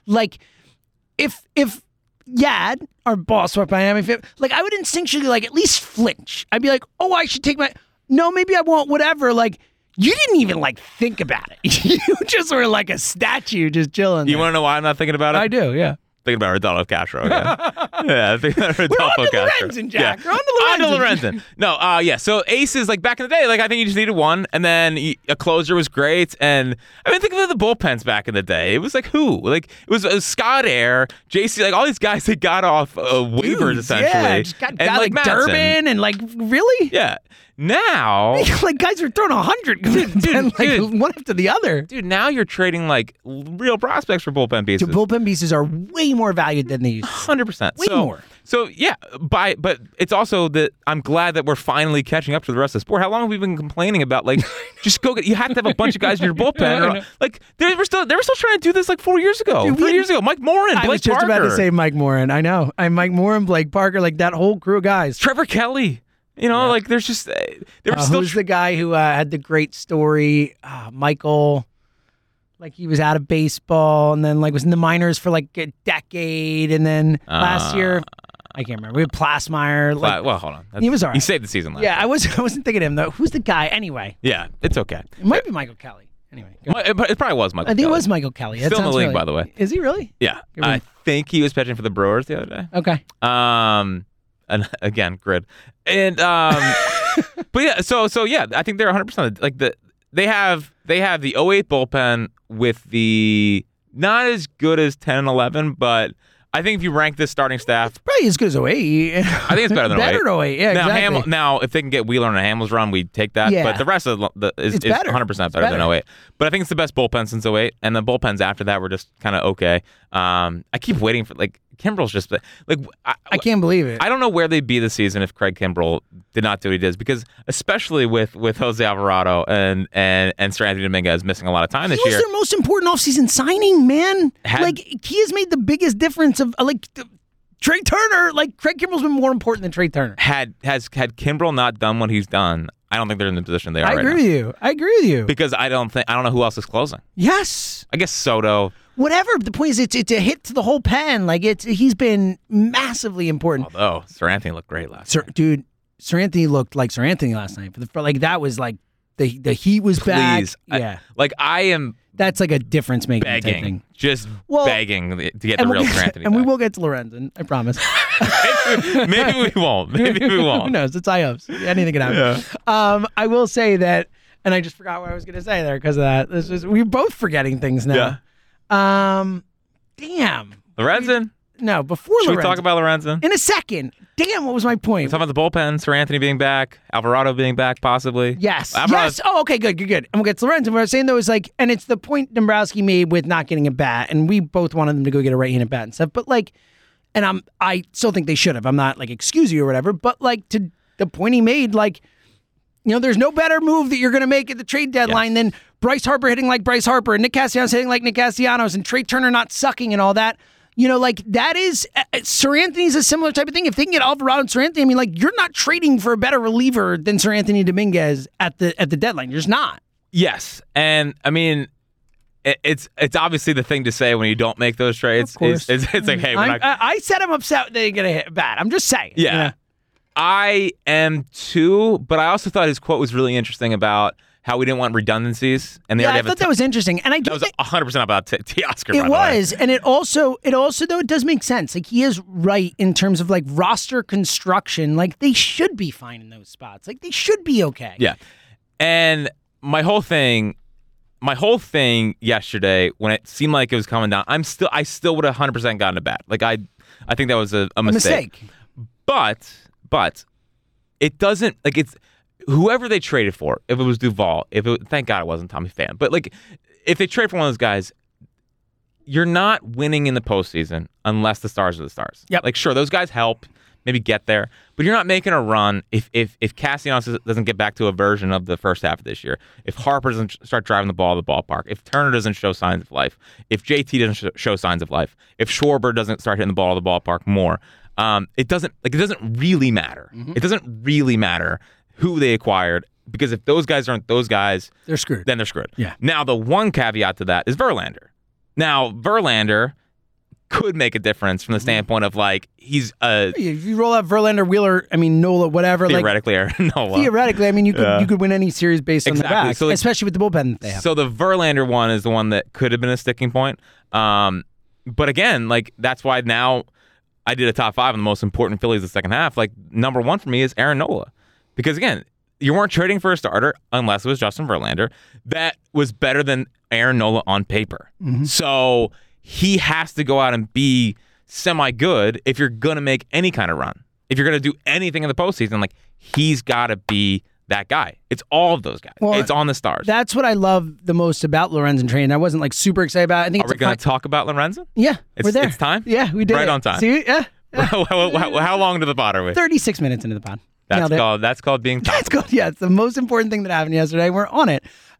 If Yad, our boss, walked by, I would instinctually at least flinch. I'd be oh, I should take my. No, maybe I won't, whatever. You didn't even, think about it. You just were like a statue just chilling. You want to know why I'm not thinking about it? I do, yeah. Thinking about Rodolfo Castro again. Yeah, thinking about Rodolfo Castro. We're on to Lorenzen, Jack. Yeah. We're on to Lorenzen. No, yeah. So aces, back in the day, I think you just needed one, and then a closer was great. And think of the bullpens back in the day. It was who? It was Scott Air, JC, all these guys that got off waivers essentially. Yeah, just got Durbin and really? Yeah. Now, guys are throwing 100, dude, one after the other. Dude, now you're trading real prospects for bullpen pieces. The bullpen pieces are way more valued than these. 100%. Way more. So yeah, but it's also that I'm glad that we're finally catching up to the rest of the sport. How long have we been complaining about just go get? You have to have a bunch of guys in your bullpen. They were still trying to do this 4 years ago. Dude, 3 years ago, Mike Morin, Blake Parker. I was just about to say Mike Morin. I know. I'm Mike Morin, Blake Parker, that whole crew of guys. Trevor Kelly. You know, like there's just there was still who's the guy who had the great story? Michael. Like he was out of baseball and then like was in the minors for like a decade, and then last year I can't remember. We had Plasmeyer. Well, hold on. He was all right. He saved the season last year. I wasn't thinking of him though. Who's the guy anyway? Yeah, it's okay. It might be Michael Kelly. Anyway, it probably was Michael. I think it was Michael Kelly. Still in the league, by the way. Is he really? Yeah, I think he was pitching for the Brewers the other day. Okay. And again, grid, and but yeah, so yeah, I think they're 100% like they have the 08 bullpen with the not as good as 10 and 11, but I think if you rank this starting staff, it's probably as good as 08. I think it's better than 08. Better than 08, yeah, exactly. Now, if they can get Wheeler and a Hamels run, we'd take that. Yeah. But the rest of is 100% better than 08. But I think it's the best bullpen since 08, and the bullpens after that were just kind of okay. I keep waiting for like Kimbrel's just like I can't believe it. I don't know where they'd be this season if Craig Kimbrel did not do what he did, because especially with Jose Alvarado and Sir Anthony Dominguez missing a lot of time this year. He was their most important offseason signing, man. He has made the biggest difference of Trey Turner. Like Craig Kimbrel's been more important than Trey Turner. Had Kimbrel not done what he's done, I don't think they're in the position they are right now. I agree with you. Because I don't know who else is closing. Yes. I guess Soto. Whatever. The point is, it's a hit to the whole pen. Like he's been massively important. Although Sir Anthony looked great last night. Dude, Sir Anthony looked like Sir Anthony last night. Like that was like the heat was back. Yeah. I am. That's like a difference making begging, just begging to get the real Sir Anthony. And we will get to Lorenzen, I promise. Maybe we won't. Who knows? It's IOPS. Anything can happen. Yeah. I will say that, and I just forgot what I was going to say there because of that. We're both forgetting things now. Yeah. Damn. Lorenzen? No, before Should Lorenzen. we talk about Lorenzen? In a second. Damn, what was my point? We're talking about the bullpen, Sir Anthony being back, Alvarado being back, possibly. Yes. Yes. Oh, okay, good. And we'll get to Lorenzen. What I was saying, though, is like, and it's the point Dombrowski made with not getting a bat, and we both wanted them to go get a right-handed bat and stuff, but like, and I still think they should have. I'm not like excusing you or whatever, but like to the point he made, like, you know, there's no better move that you're going to make at the trade deadline than Bryce Harper hitting like Bryce Harper and Nick Castellanos hitting like Nick Castellanos and Trey Turner not sucking and all that. You know, like that is Sir Anthony's a similar type of thing. If they can get Alvarado and Sir Anthony, I mean, like you're not trading for a better reliever than Sir Anthony Dominguez at the deadline. You're just not. Yes, and I mean, it's obviously the thing to say when you don't make those trades. Of course. It's like, hey, we're not. I said I'm upset they get a hit bat. I'm just saying. Yeah. You know? I am too, but I also thought his quote was really interesting about how we didn't want redundancies, and they already have I thought that was interesting, and that was 100% about Teoscar. It was, and it also though it does make sense. Like he is right in terms of like roster construction. Like they should be fine in those spots. Like they should be okay. Yeah, and my whole thing yesterday when it seemed like it was coming down, I still would have 100% gotten a bat. Like I think that was a mistake. But it doesn't like it's. Whoever they traded for, if it was Duvall, thank God it wasn't Tommy Pham, but like if they trade for one of those guys, you're not winning in the postseason unless the stars are the stars. Yep. Like sure, those guys help maybe get there, but you're not making a run if Castellanos doesn't get back to a version of the first half of this year, if Harper doesn't start driving the ball to the ballpark, if Turner doesn't show signs of life, if JT doesn't show signs of life, if Schwarber doesn't start hitting the ball to the ballpark more, it doesn't really matter. Mm-hmm. It doesn't really matter who they acquired, because if those guys aren't those guys, they're screwed. Then they're screwed. Yeah. Now, the one caveat to that is Verlander. Now, Verlander could make a difference from the standpoint of like he's if you roll out Verlander, Wheeler, I mean Nola, whatever. Theoretically, Aaron Nola. Theoretically, I mean you could win any series based on the back, so, like, especially with the bullpen that they have. So the Verlander one is the one that could have been a sticking point. But again, like that's why now I did a top 5 on the most important Phillies the second half. Like number 1 for me is Aaron Nola. Because, again, you weren't trading for a starter unless it was Justin Verlander. That was better than Aaron Nola on paper. Mm-hmm. So he has to go out and be semi-good if you're going to make any kind of run. If you're going to do anything in the postseason, like he's got to be that guy. It's all of those guys. Well, it's on the stars. That's what I love the most about Lorenzen trade. I wasn't like super excited about it. I think Are we going to talk about Lorenzen? Yeah, we're there. It's time? Yeah, we did right it. on time. See? Yeah. How long to the pod are we? 36 minutes into the pod. That's called being top. That's called, yeah, it's the most important thing that happened yesterday. We're on it.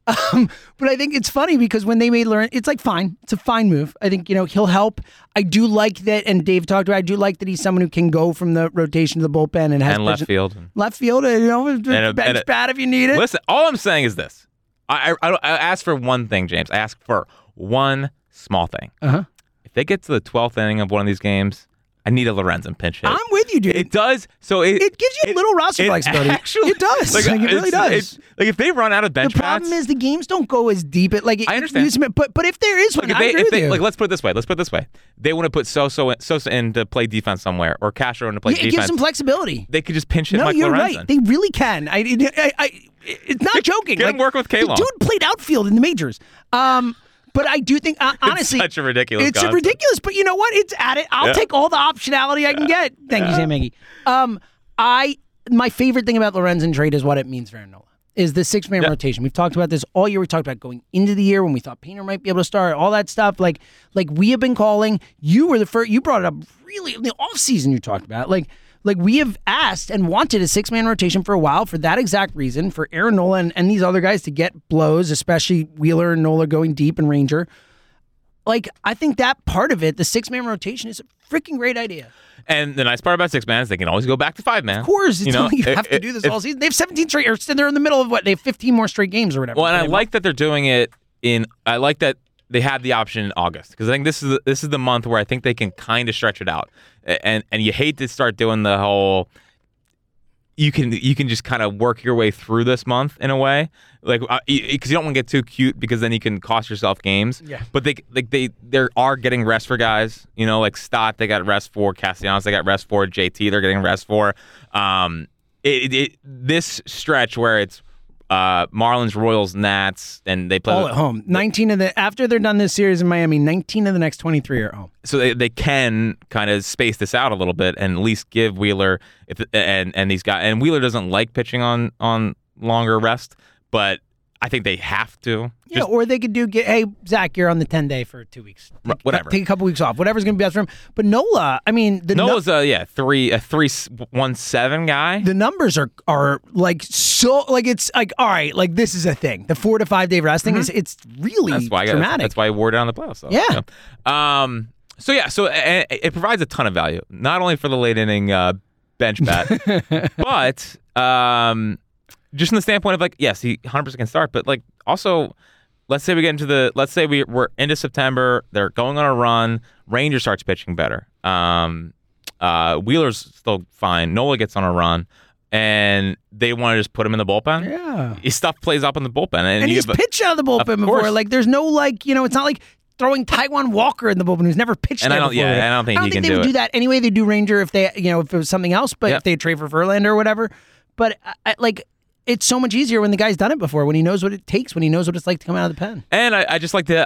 But I think it's funny because when they made Lorenzen, it's like fine. It's a fine move. I think, he'll help. I do like that, and Dave talked about, I do like that he's someone who can go from the rotation to the bullpen and has left field. Left field, bench bat if you need it. Listen, all I'm saying is this. I ask for one thing, James. I ask for one small thing. If they get to the 12th inning of one of these games, I need a Lorenzen pinch hit. I'm with you, dude. It does. So it gives you a little roster flexibility. Actually, it does. It really does. If they run out of bench the problem is the games don't go as deep. I understand. But if there is one, I agree with you. Let's put it this way. They want to put Sosa in to play defense somewhere, or Castro in to play defense. It gives them flexibility. They could just pinch hit No, Mike you're Lorenzen. right. They really can. It's not joking. Get him working with Kalon. The dude played outfield in the majors. But I do think, honestly, it's such a ridiculous. It's ridiculous. But you know what? It's at it. I'll take all the optionality I can get. Thank you, Sam Maggie. My favorite thing about Lorenzen trade is what it means for Aaron Nola. Is the 6-man rotation. We've talked about this all year. We talked about going into the year when we thought Painter might be able to start, all that stuff. Like we have been calling. You were the first. You brought it up really in the offseason. You talked about like we have asked and wanted a 6-man rotation for a while for that exact reason, for Aaron Nola and these other guys to get blows, especially Wheeler and Nola going deep and Ranger. I think that part of it, the 6-man rotation, is a freaking great idea. And the nice part about 6-man is they can always go back to 5-man. Of course. You have to do this all season. They have 17 straight, or they're in the middle of they have 15 more straight games or whatever. Well, and I like that they're doing it I like that they had the option in August, because I think this is the month where I think they can kind of stretch it out. And you hate to start doing the whole, you can just kind of work your way through this month in a way, because you don't want to get too cute, because then you can cost yourself games. Yeah. But they are getting rest for guys, like Stott, they got rest for. Castellanos, they got rest for. JT, they're getting rest for. This stretch where it's Marlins, Royals, Nats, and they play all at home. 19 after they're done this series in Miami, 19 of the next 23 are at home. So they can kind of space this out a little bit and at least give Wheeler and these guys. And Wheeler doesn't like pitching on longer rest, but I think they have to. Or they could hey, Zach, you're on the 10-day for 2 weeks. Whatever. Take a couple weeks off. Whatever's going to be best for him. But Nola, Nola's a 3-1-7 guy. The numbers are it's all right, this is a thing. The 4 to 5 day resting it's really dramatic. That's why I wore it on the playoffs. Though. Yeah. So it provides a ton of value, not only for the late inning bench bat, but just from the standpoint of yes, he 100% can start, but also, let's say we're into September, they're going on a run, Ranger starts pitching better. Wheeler's still fine. Nola gets on a run, and they want to just put him in the bullpen. Yeah, his stuff plays up in the bullpen, and he's pitched out of the bullpen before. There's no it's not like throwing Taijuan Walker in the bullpen who's never pitched. And I don't think he can they would do that anyway. They do Ranger if they if it was something else, but if they trade for Verlander or whatever. But it's so much easier when the guy's done it before, when he knows what it takes, when he knows what it's like to come out of the pen. And I just like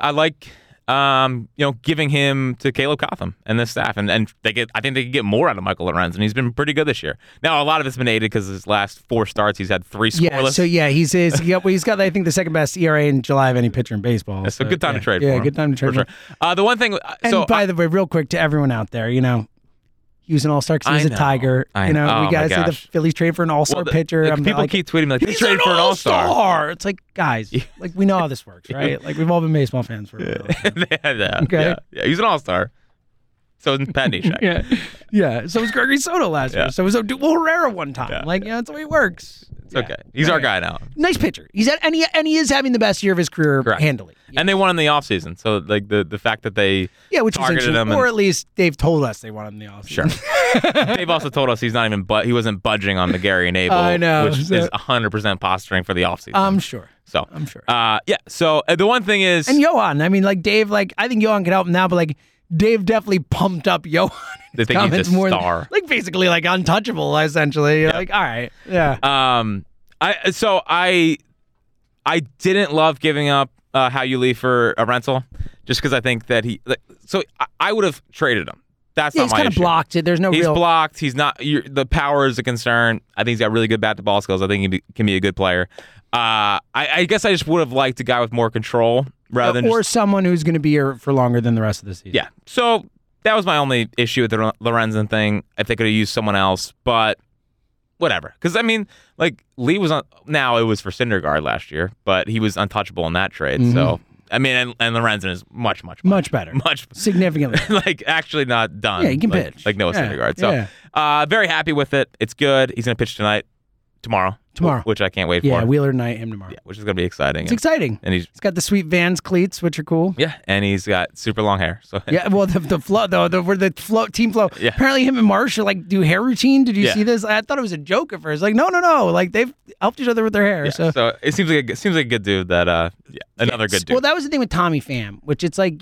giving him to Caleb Cotham and this staff, and I think they could get more out of Michael Lorenzen, and he's been pretty good this year. Now a lot of it's been aided because his last 4 starts he's had 3 scoreless. He's got I think the second best ERA in July of any pitcher in baseball. It's a good time to trade for him. Yeah, good time to trade for him. The one thing. By the way, real quick to everyone out there, he was an all-star because he's a Tiger. We got to say the Phillies trade for an all-star pitcher. People keep tweeting me they traded for an all-star. It's guys, we know how this works, right? We've all been baseball fans for a while. Okay. Yeah, he's an all-star. So is Pat Neshek. Yeah. So was Gregory Soto last year. So was Will Herrera one time. That's the way it works. It's okay. He's our guy now. Nice pitcher. He is having the best year of his career handily. Yes. And they won in the offseason. So the fact that they which targeted him, or at least Dave told us they won him in the offseason. Sure. Dave also told us he wasn't budging on the Gary and Abel, I know, which is 100% posturing for the offseason. I'm sure. So I'm sure. So the one thing is, and Johan. Dave. I think Johan can help him now, but Dave definitely pumped up Johan. They think he's a star. Basically untouchable, essentially. All right. Yeah. I didn't love giving up How You Leave for a rental, just because I think that I would have traded him. That's not my issue. He's kind of blocked. There's no He's blocked. He's not. The power is a concern. I think he's got really good bat-to-ball skills. I think he can be a good player. I guess I just would have liked a guy with more control rather than someone who's going to be here for longer than the rest of the season. Yeah. So that was my only issue with the Lorenzen thing. If they could have used someone else, but whatever. Because, I mean, like, Lee was on, now it was for Syndergaard last year, but he was untouchable in that trade. Mm-hmm. So, I mean, and Lorenzen is much better. Much significantly. Like, actually not done. Yeah, he can pitch. Like Noah Syndergaard. So, very happy with it. It's good. He's going to pitch tomorrow, which I can't wait for. Yeah, Wheeler Knight, him tomorrow. Yeah, which is going to be exciting. It's exciting. And he's got the sweet Vans cleats, which are cool. Yeah, and he's got super long hair. So yeah, well, the flow though, team flow. Yeah. Apparently, him and Marsh are like do hair routine. Did you see this? I thought it was a joke at first. Like, no. Like they've helped each other with their hair. Yeah, so it seems like a good dude. That another good dude. Well, that was the thing with Tommy Pham, which it's like,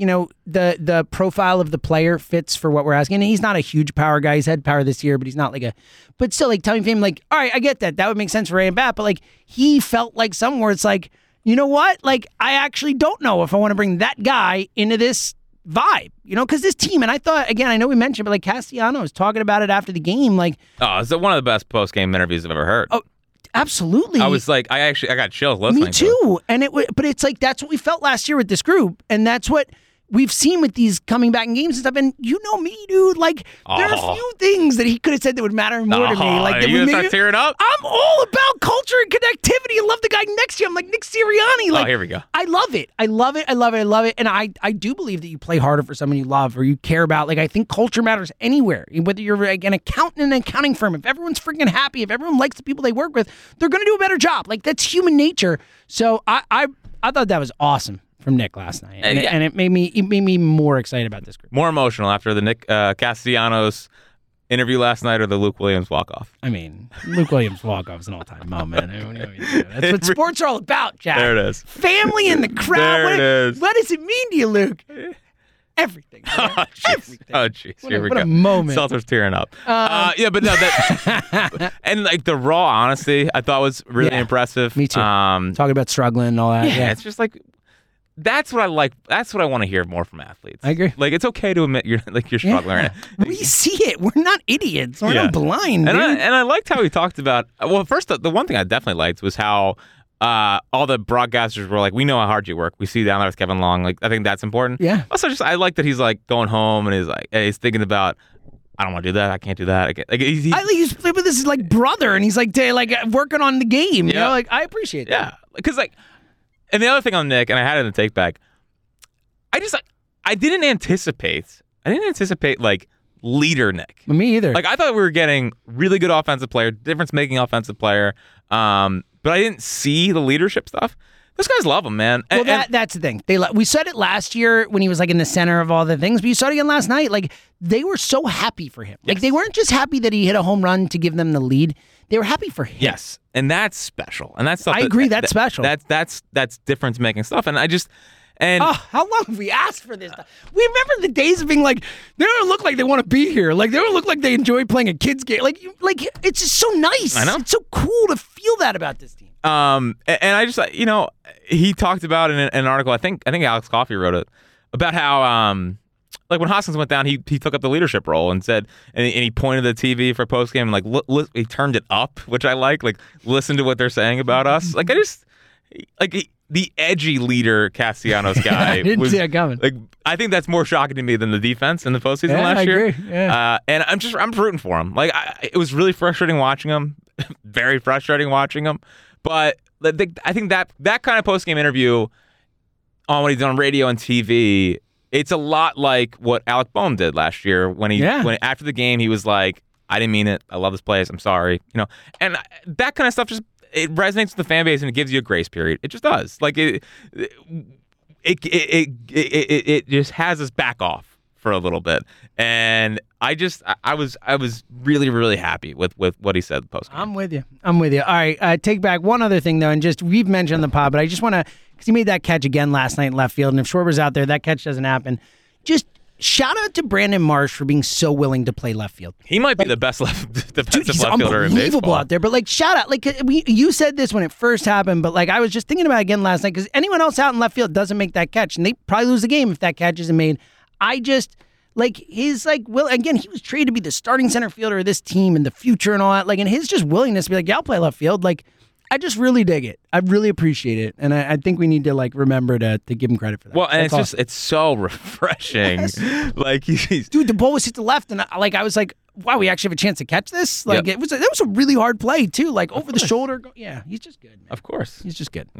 the profile of the player fits for what we're asking. And he's not a huge power guy. He's had power this year, but he's not but still, like Tommy Pham, like, all right, I get that. That would make sense for Ray and Bat, but like he felt like somewhere it's like, you know what? Like, I actually don't know if I want to bring that guy into this vibe, because this team, and I thought, again, I know we mentioned, but like Castellanos was talking about it after the game, like, oh, it's one of the best post-game interviews I've ever heard. Oh, absolutely. I was like, I got chills listening. Me too. And but it's like, that's what we felt last year with this group, and that's what we've seen with these coming back in games and stuff. And you know me, dude. Like, there are a few things that he could have said that would matter more to me. Like, you gonna start tearing up? I'm all about culture and connectivity. I love the guy next to you. I'm like Nick Sirianni. Like, here we go. I love it. I love it. And I do believe that you play harder for someone you love or you care about. Like, I think culture matters anywhere. Whether you're like an accountant in an accounting firm, if everyone's freaking happy, if everyone likes the people they work with, they're going to do a better job. Like, that's human nature. So I thought that was awesome from Nick last night, and it made me more excited about this group. More emotional after the Nick Castellanos interview last night or the Luke Williams walk-off. I mean, Luke Williams walk-off is an all-time moment. That's what sports are all about, Jack. There it is. Family in the crowd. What does it mean to you, Luke? Everything. Everything. Oh, jeez. Here we go. What a moment. Seltzer's tearing up. Yeah, but no, that and like the raw honesty, I thought was really impressive. Me too. Talking about struggling and all that. Yeah, it's just like. That's what I like. That's what I want to hear more from athletes. I agree. Like, it's okay to admit you're struggling right now. We see it. We're not idiots. We're not blind. And I liked how he talked about. Well, first, the one thing I definitely liked was how all the broadcasters were like, "We know how hard you work. We see you down there with Kevin Long." Like, I think that's important. Yeah. Also, I like that he's like going home and he's thinking about. I don't want to do that. I can't do that. He's playing with his like brother, and he's like working on the game. You know, like I appreciate that. Yeah, because like. And the other thing on Nick, and I had it in the take back, I didn't anticipate like leader Nick. Me either. Like I thought we were getting really good offensive player, difference-making offensive player, but I didn't see the leadership stuff. Those guys love him, man. Well, that's the thing. We said it last year when he was like in the center of all the things, but you saw it again last night. Like they were so happy for him. Like they weren't just happy that he hit a home run to give them the lead. They were happy for him. Yes, and that's special. And that's stuff I agree. That's special. That's difference making stuff. And how long have we asked for this? We remember the days of being like, they don't look like they want to be here. Like they don't look like they enjoy playing a kids game. Like it's just so nice. I know. It's so cool to feel that about this team. And I just he talked about in an article. I think Alex Coffey wrote it about how like when Hoskins went down, he took up the leadership role and said, and he pointed the TV for post game and like he turned it up, which I like listen to what they're saying about us. Like I just the edgy leader Castellanos guy. I didn't see it coming. Like I think that's more shocking to me than the defense in the postseason last year. I agree. Yeah. And I'm rooting for him. Like it was really frustrating watching him, very frustrating watching him. But I think that kind of post game interview on what he's done on radio and TV. It's a lot like what Alec Boehm did last year when after the game he was like, "I didn't mean it. I love this place. I'm sorry." And that kind of stuff it resonates with the fan base and it gives you a grace period. It just does. Like it just has us back off for a little bit. And I was really, really happy with what he said post game. I'm with you. All right, take back one other thing though, and just we've mentioned the pod, but I just want to. Because he made that catch again last night in left field, and if Schwarber's out there, that catch doesn't happen. Just shout out to Brandon Marsh for being so willing to play left field. He might be the best defensive left fielder in baseball. Out there, but shout out. You said this when it first happened, but I was just thinking about it again last night because anyone else out in left field doesn't make that catch, and they probably lose the game if that catch isn't made. His again, he was traded to be the starting center fielder of this team in the future and all that. And his just willingness to be like, yeah, I'll play left field. I just really dig it. I really appreciate it. And I think we need to remember to give him credit for that. Well, and it's so refreshing. Yes. Dude, the ball was hit to left and I was like, wow, we actually have a chance to catch this. Like that was a really hard play too. Like over the shoulder. Yeah, he's just good. Man. Of course, he's just good. Yeah.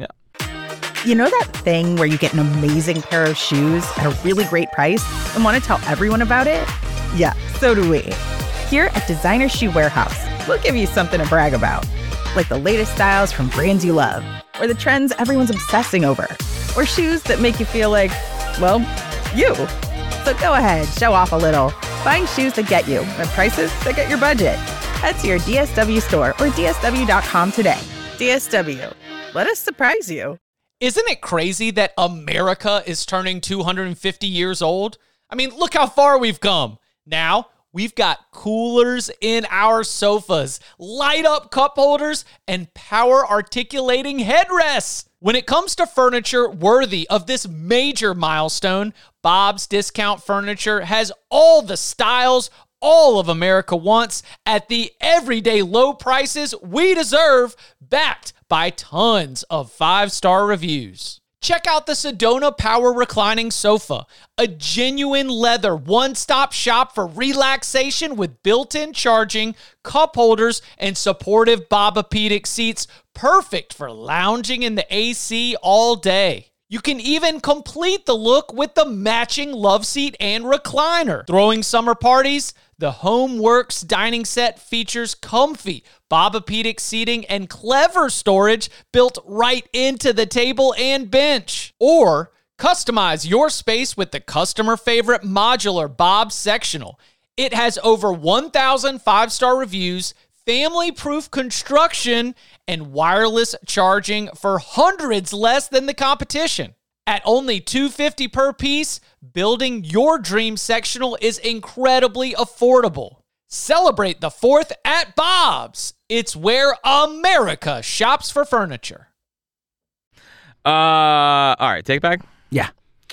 You know that thing where you get an amazing pair of shoes at a really great price and want to tell everyone about it? Yeah, so do we. Here at Designer Shoe Warehouse, we'll give you something to brag about. Like the latest styles from brands you love, or the trends everyone's obsessing over, or shoes that make you feel like, well, you. So go ahead, show off a little. Find shoes that get you at prices that get your budget. Head to your DSW store or DSW.com today. DSW, let us surprise you. Isn't it crazy that America is turning 250 years old? I mean, look how far we've come. Now, we've got coolers in our sofas, light-up cup holders, and power-articulating headrests. When it comes to furniture worthy of this major milestone, Bob's Discount Furniture has all the styles all of America wants at the everyday low prices we deserve, backed by tons of 5-star reviews. Check out the Sedona Power Reclining Sofa, a genuine leather one-stop shop for relaxation with built-in charging, cup holders, and supportive Bobapedic seats, perfect for lounging in the AC all day. You can even complete the look with the matching love seat and recliner. Throwing summer parties? The HomeWorks dining set features comfy Bobapedic seating and clever storage built right into the table and bench. Or customize your space with the customer favorite modular Bob's Sectional. It has over 1,000 5-star reviews, family-proof construction, and wireless charging for hundreds less than the competition. At only $250 per piece, building your dream sectional is incredibly affordable. Celebrate the 4th at Bob's. It's where America shops for furniture. All right, take back. Yeah.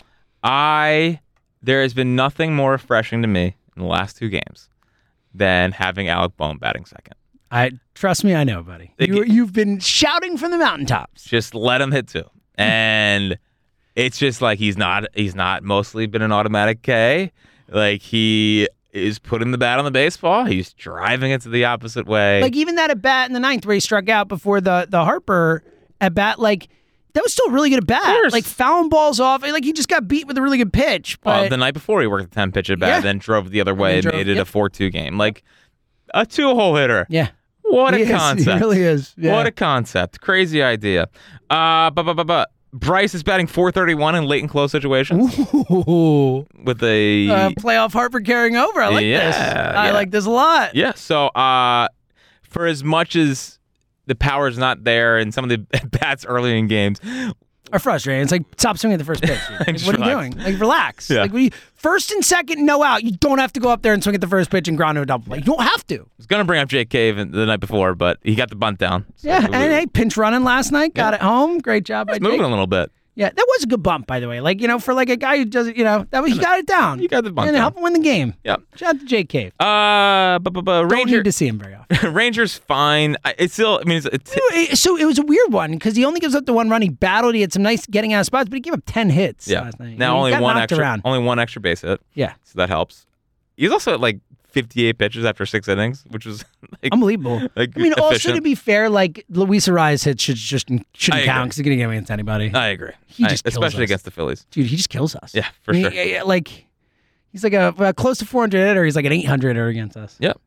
There has been nothing more refreshing to me in the last 2 games than having Alec Bohm batting second. Trust me, I know, buddy. You've been shouting from the mountaintops. Just let him hit 2. And it's just like he's not mostly been an automatic K. Like he is putting the bat on the baseball. He's driving it to the opposite way. Like even that at bat in the 9th where he struck out before the Harper at bat, like that was still really good at bat. Like fouling balls off. Like he just got beat with a really good pitch. But well, the night before he worked a 10 pitch at bat, then drove the other way and made it a 4-2 game. Like a 2-hole hitter. Yeah. What a concept. He really is. Yeah. What a concept. Crazy idea. But Bryce is batting .431 in late and close situations. Ooh. With a playoff Harper carrying over. I like this. I like this a lot. Yeah. So for as much as the power's not there and some of the bats early in games are frustrating. It's like, stop swinging at the first pitch. Like, what are you doing? Like, relax. Yeah. Like, when you, first and second, no out. You don't have to go up there and swing at the first pitch and ground to a double play. You don't have to. I was going to bring up Jake Cave the night before, but he got the bunt down. So and hey, pinch running last night. Got it home. Great job by Jake. Moving a little bit. Yeah, that was a good bump, by the way. Like, for like a guy who doesn't, he got it down. He got the bunt and down. help him win the game. Yep. Shout out to Jake Cave. Don't need to see him very often. Ranger's fine. It's still, so it was a weird one because he only gives up the 1 run. He battled. He had some nice getting out of spots, but he gave up 10 hits last night. Now only one extra base hit. Yeah. So that helps. He's also at like 58 pitches after 6 innings, which is like, unbelievable. Like, I mean, efficient. Also to be fair, like Luis Ariz hits shouldn't count because he's gonna get against anybody. I agree. He just kills especially us. against the Phillies. Dude, he just kills us. Yeah, for sure. Like he's like a close to 400 hitter. He's like an 800 hitter against us. Yep.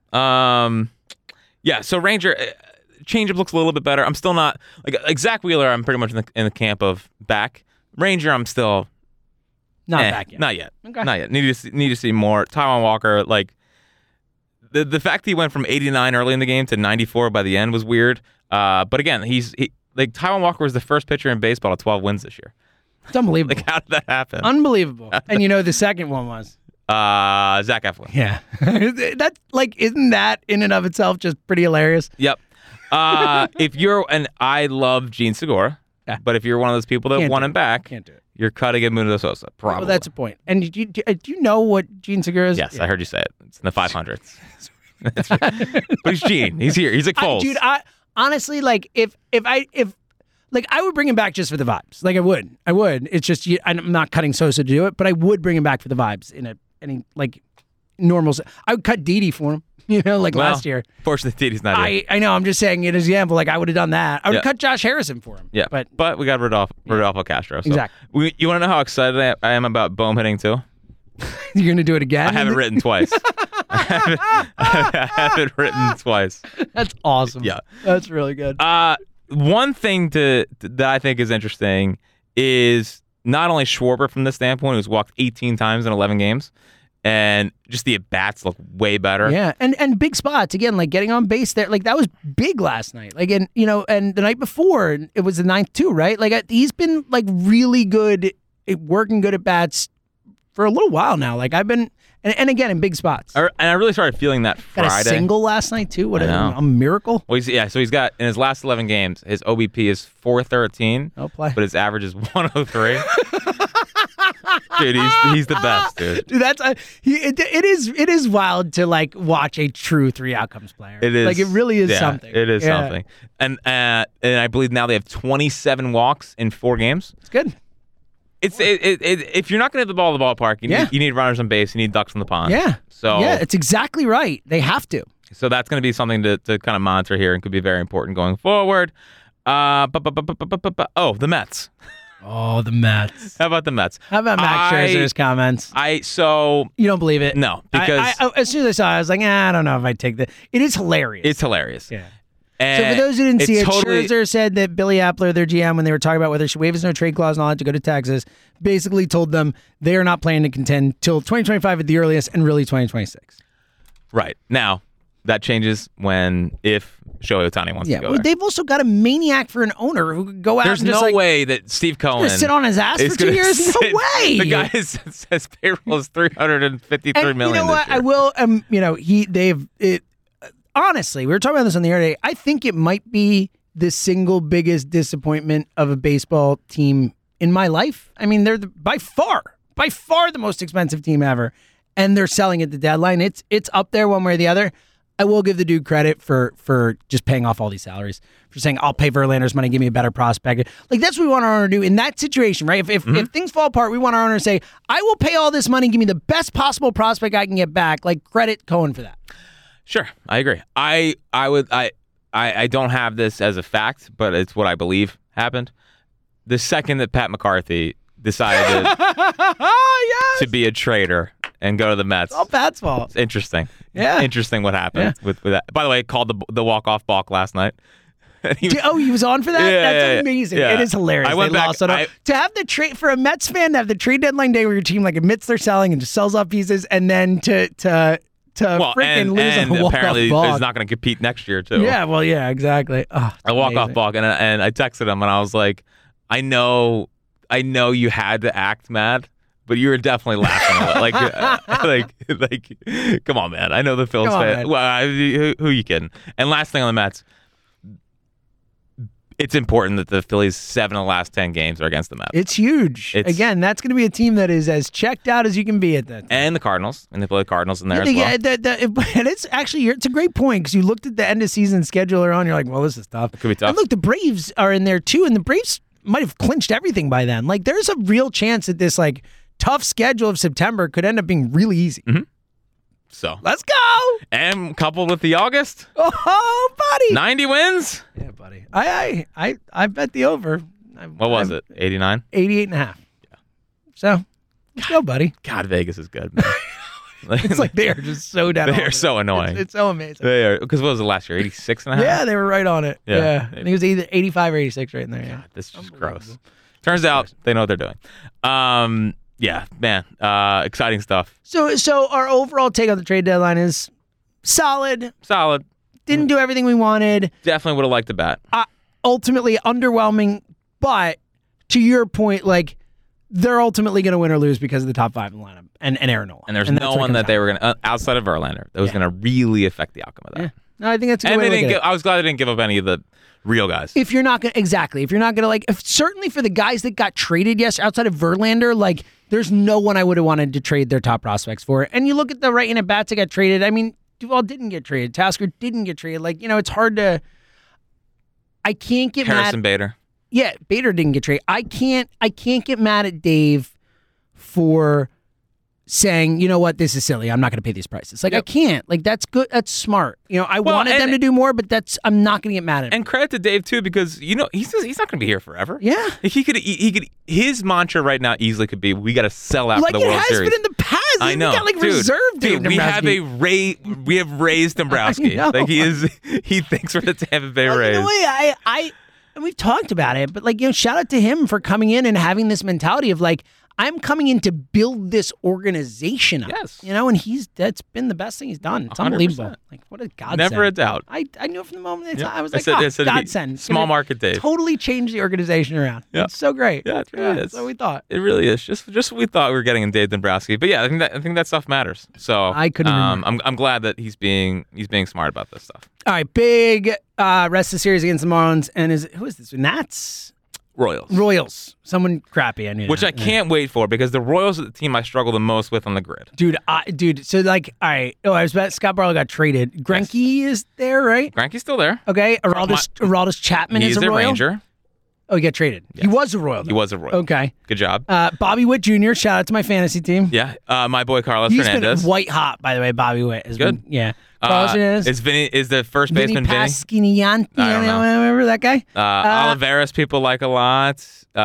Yeah. So Ranger changeup looks a little bit better. I'm still not like Zach Wheeler. I'm pretty much in the camp of back. Ranger, I'm still not back yet. Not yet. Okay. Not yet. Need to see more. Taijuan Walker, like. The fact that he went from 89 early in the game to 94 by the end was weird. But again, like Taijuan Walker was the first pitcher in baseball to 12 wins this year. It's unbelievable. Like, how did that happen? Unbelievable. And the second one was? Zach Eflin. Yeah. That's like, isn't that in and of itself just pretty hilarious? Yep. I love Gene Segura, but if you're one of those people that want him back, can't do it. You're cutting Edmundo Sosa, probably. Well, that's a point. And do you know what Gene Segura is? Yes, yeah. I heard you say it. It's in the 500s. But he's Gene. He's here. He's like Foles. Dude, I honestly, like, if I would bring him back just for the vibes. Like, I would. It's just I'm not cutting Sosa to do it, but I would bring him back for the vibes in any like normal. I would cut Didi for him. Last year. Fortunately, Didi's not here. I know. I'm just saying an example. Like, I would have done that. I would have cut Josh Harrison for him. Yeah, but we got Rodolfo Castro. So. Exactly. You want to know how excited I am about Bohm hitting too? You're going to do it again? I have it written twice. I have it written twice. That's awesome. Yeah. That's really good. One thing that I think is interesting is not only Schwarber from this standpoint, who's walked 18 times in 11 games, and just the at-bats look way better. Yeah, and big spots. Again, like getting on base there. Like, that was big last night. Like, and the night before, it was the ninth too, right? Like, he's been, like, really good, working good at-bats for a little while now. Like, I've been... And again, in big spots. And I really started feeling that Friday. Got a single last night, too. What a miracle. Well, so he's got, in his last 11 games, his OBP is 413. Oh, play. But his average is 103. Dude, he's the best, dude. Dude, it is wild to, like, watch a true 3 outcomes player. It is. Like, it really is something. It is something. And I believe now they have 27 walks in 4 games. It's good. If you're not going to hit the ball in the ballpark, you need runners on base, you need ducks in the pond. Yeah. So it's exactly right. They have to. So that's going to be something to kind of monitor here and could be very important going forward. The Mets. Oh, the Mets. How about the Mets? How about Max Scherzer's comments? You don't believe it? No, because as soon as I saw it, I was like, I don't know if I'd take that. It is hilarious. It's hilarious. Yeah. So for those who didn't see it, Scherzer said that Billy Appler, their GM, when they were talking about whether she waive his no trade clause and all that to go to Texas, basically told them they are not planning to contend till 2025 at the earliest and really 2026. Right. Now, that changes if Shohei Ohtani wants to go there. They've also got a maniac for an owner who could go out There's and just no way that Steve Cohen is sit on his ass for 2 years. No way. The guy says payroll is $353 million. You know what? I will. Honestly, we were talking about this on the air today. I think it might be the single biggest disappointment of a baseball team in my life. I mean, they're by far the most expensive team ever, and they're selling at the deadline. It's up there one way or the other. I will give the dude credit for just paying off all these salaries, for saying, I'll pay Verlander's money, give me a better prospect. Like, that's what we want our owner to do in that situation, right? If things fall apart, we want our owner to say, I will pay all this money, give me the best possible prospect I can get back. Like, credit Cohen for that. Sure, I agree. I don't have this as a fact, but it's what I believe happened. The second that Pat McCarthy decided to be a trader and go to the Mets. It's all Pat's fault. It's interesting. Yeah. Interesting what happened with that. By the way, called the walk-off balk last night. He was on for that? That's amazing. Yeah. It is hilarious. I went back. To have the trade, for a Mets fan, to have the trade deadline day where your team, like, admits they're selling and just sells off pieces, and then to freaking lose on a walk-off apparently balk. is not going to compete next year, too. Yeah, well, yeah, exactly. Oh, a walk-off balk, and I texted him, and I was like, I know you had to act mad, but you were definitely laughing a lot. Like, come on, man. I know the Phillies fan. Well, who are you kidding? And last thing on the Mets, it's important that the Phillies' 7 of the last 10 games are against the Mets. It's huge. Again, that's going to be a team that is as checked out as you can be at that time. And the Cardinals, and they play the Cardinals in there as well. And it's actually, it's a great point, because you looked at the end of season schedule earlier on, you're like, well, this is tough. It could be tough. And look, the Braves are in there too, and the Braves might have clinched everything by then. Like, there's a real chance that this, like, tough schedule of September could end up being really easy. Mm-hmm. So let's go. And coupled with the August. Oh, buddy. 90 wins. Yeah, buddy. I bet the over. What was it? 89? 88.5. Yeah. So, let's go, buddy. God, Vegas is good, man. It's like they are just so down. They are so annoying. It's so amazing. They are, because what was it last year? 86.5? Yeah, they were right on it. Yeah. I think it was either 85 or 86 right in there. Yeah. God, this is just gross. Turns out they know what they're doing. Yeah, man. Exciting stuff. So our overall take on the trade deadline is solid. Solid. Didn't do everything we wanted. Definitely would have liked the bat. Ultimately underwhelming, but to your point, like, they're ultimately going to win or lose because of the top 5 in the lineup and Aaron Nola. And there's no one that they were going to, outside of Verlander, that was going to really affect the outcome of that. Yeah. No, I think that's a good way to look at it. I was glad they didn't give up any of the real guys. If you're not going to, like, certainly for the guys that got traded, yes, outside of Verlander, like, there's no one I would have wanted to trade their top prospects for. And you look at the right-handed bats that got traded. I mean, Duvall didn't get traded. Tasker didn't get traded. Like, it's hard to. I can't get Harrison mad. Bader. Yeah, Bader didn't get traded. I can't get mad at Dave for saying, you know what, this is silly. I'm not going to pay these prices. Like, I can't. Like, that's good. That's smart. You know, I wanted them to do more, but I'm not going to get mad at him. And credit to Dave, too, because, you know, he's not going to be here forever. Yeah. Like, his mantra right now easily could be, we got to sell out for the World Series. Like, it has been in the past. I know. We got, like, reserved Dave Dombrowski. We have raised Dombrowski. Like, he thinks we're the Tampa Bay Rays. You know, and we've talked about it, but, like, you know, shout out to him for coming in and having this mentality of, like, I'm coming in to build this organization up. Yes. You know, and that's been the best thing he's done. It's 100%. Unbelievable. Like, what a godsend. Never a doubt. I knew it from the moment. Yep. I was like, godsend. Small market Dave. Totally changed the organization around. Yep. It's so great. Yeah, it really is. That's what we thought. It really is. Just what we thought we were getting in Dave Dombrowski. But yeah, I think that stuff matters. So I couldn't remember. I'm glad that he's being smart about this stuff. All right, big rest of the series against the Marlins. And who is this? Nats? Royals. Someone crappy. I knew Which that. I can't wait for because the Royals are the team I struggle the most with on the grid. Dude. So like, all right. Oh, I was about Scott Barlow got traded. Greinke is there, right? Greinke's still there. Okay. Aroldis Chapman is a Royal. He's a Ranger. Oh, he got traded. Yes. He was a Royal. He was a Royal. Okay. Good job. Bobby Witt Jr. Shout out to my fantasy team. Yeah. My boy Carlos He's Hernandez. Been white hot, by the way. Bobby Witt has good. Been, yeah. Carlos Hernandez. Is the first baseman Vinny? Pasquinianti. I don't know. Remember that guy? Olivares people like a lot.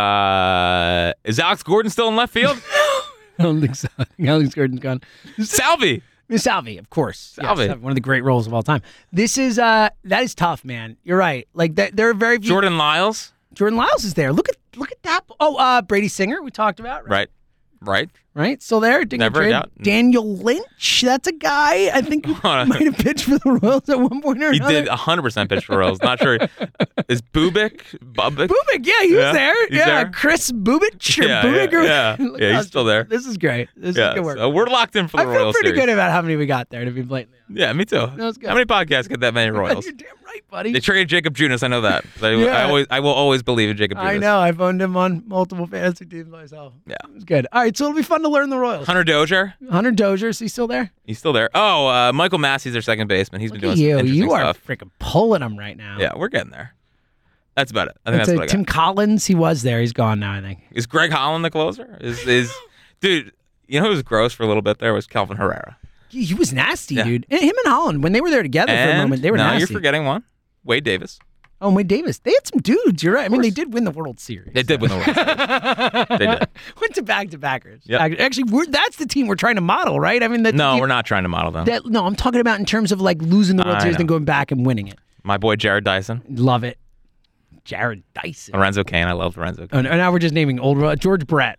Is Alex Gordon still in left field? I don't think so. I think Alex Gordon's gone. Salvi, of course. Salvi. Yes, one of the great roles of all time. This is that is tough, man. You're right. Like there are very few. Jordan Lyles is there. Look at that. Oh, Brady Singer we talked about. Right. Still there. Never doubt. Daniel Lynch. That's a guy I think who might have pitched for the Royals at one point or another. He did 100% pitch for Royals. Not sure. Is Bubic? Yeah, he was there. He's there. Chris Bubic or Bubic. Yeah, he's still there. This is great. This is good work. So we're locked in for the Royals. I feel pretty series. good about how many we got there, to be blatantly honest. Yeah, me too. That was good. How many podcasts get that many Royals? You're damn right, buddy. They traded Jacob Junis. I know that. I will always believe in Jacob Junis. I know. I've owned him on multiple fantasy teams myself. Yeah. It's good. All right, so it'll be fun to learn the Royals. Hunter Dozier. Is he still there? He's still there. Oh, Michael Massey's their second baseman. He's been doing some interesting You are stuff. freaking pulling him right now. Yeah, we're getting there. That's about it. I think that's what I got. Tim Collins, he was there. He's gone now, I think. Is Greg Holland the closer? Dude, you know who was gross for a little bit there was Kelvin Herrera. He was nasty, dude. And him and Holland, when they were there together for a moment, they were nasty. You're forgetting one. Wade Davis. Oh, Wade Davis. They had some dudes. You're right. I mean, they did win the World Series. They did win the World Series. They did. Went to back-to-backers. Yep. Actually, that's the team we're trying to model, right? I mean, we're not trying to model them. No, I'm talking about in terms of like losing the World Series and going back and winning it. My boy Jared Dyson. Love it. Jared Dyson. Lorenzo Cain. I love Lorenzo Cain. Oh, now we're just naming old George Brett.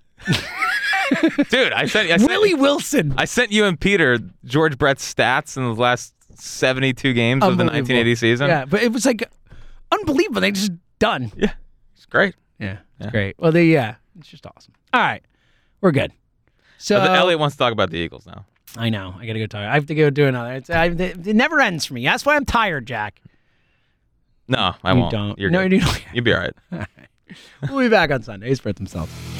Dude, I sent Willie Wilson. I sent you and Peter George Brett's stats in the last 72 games of the 1980 season. Yeah, but it was like unbelievable. They just done. Yeah, it's great. Yeah, it's great. Well, it's just awesome. All right, we're good. So Elliot wants to talk about the Eagles now. I know. I got to go talk. I have to go do another. It never ends for me. That's why I'm tired, Jack. No, I won't. Don't. You're no, good. you don't. You'll be all right. We'll be back on Sunday. He's for it themselves.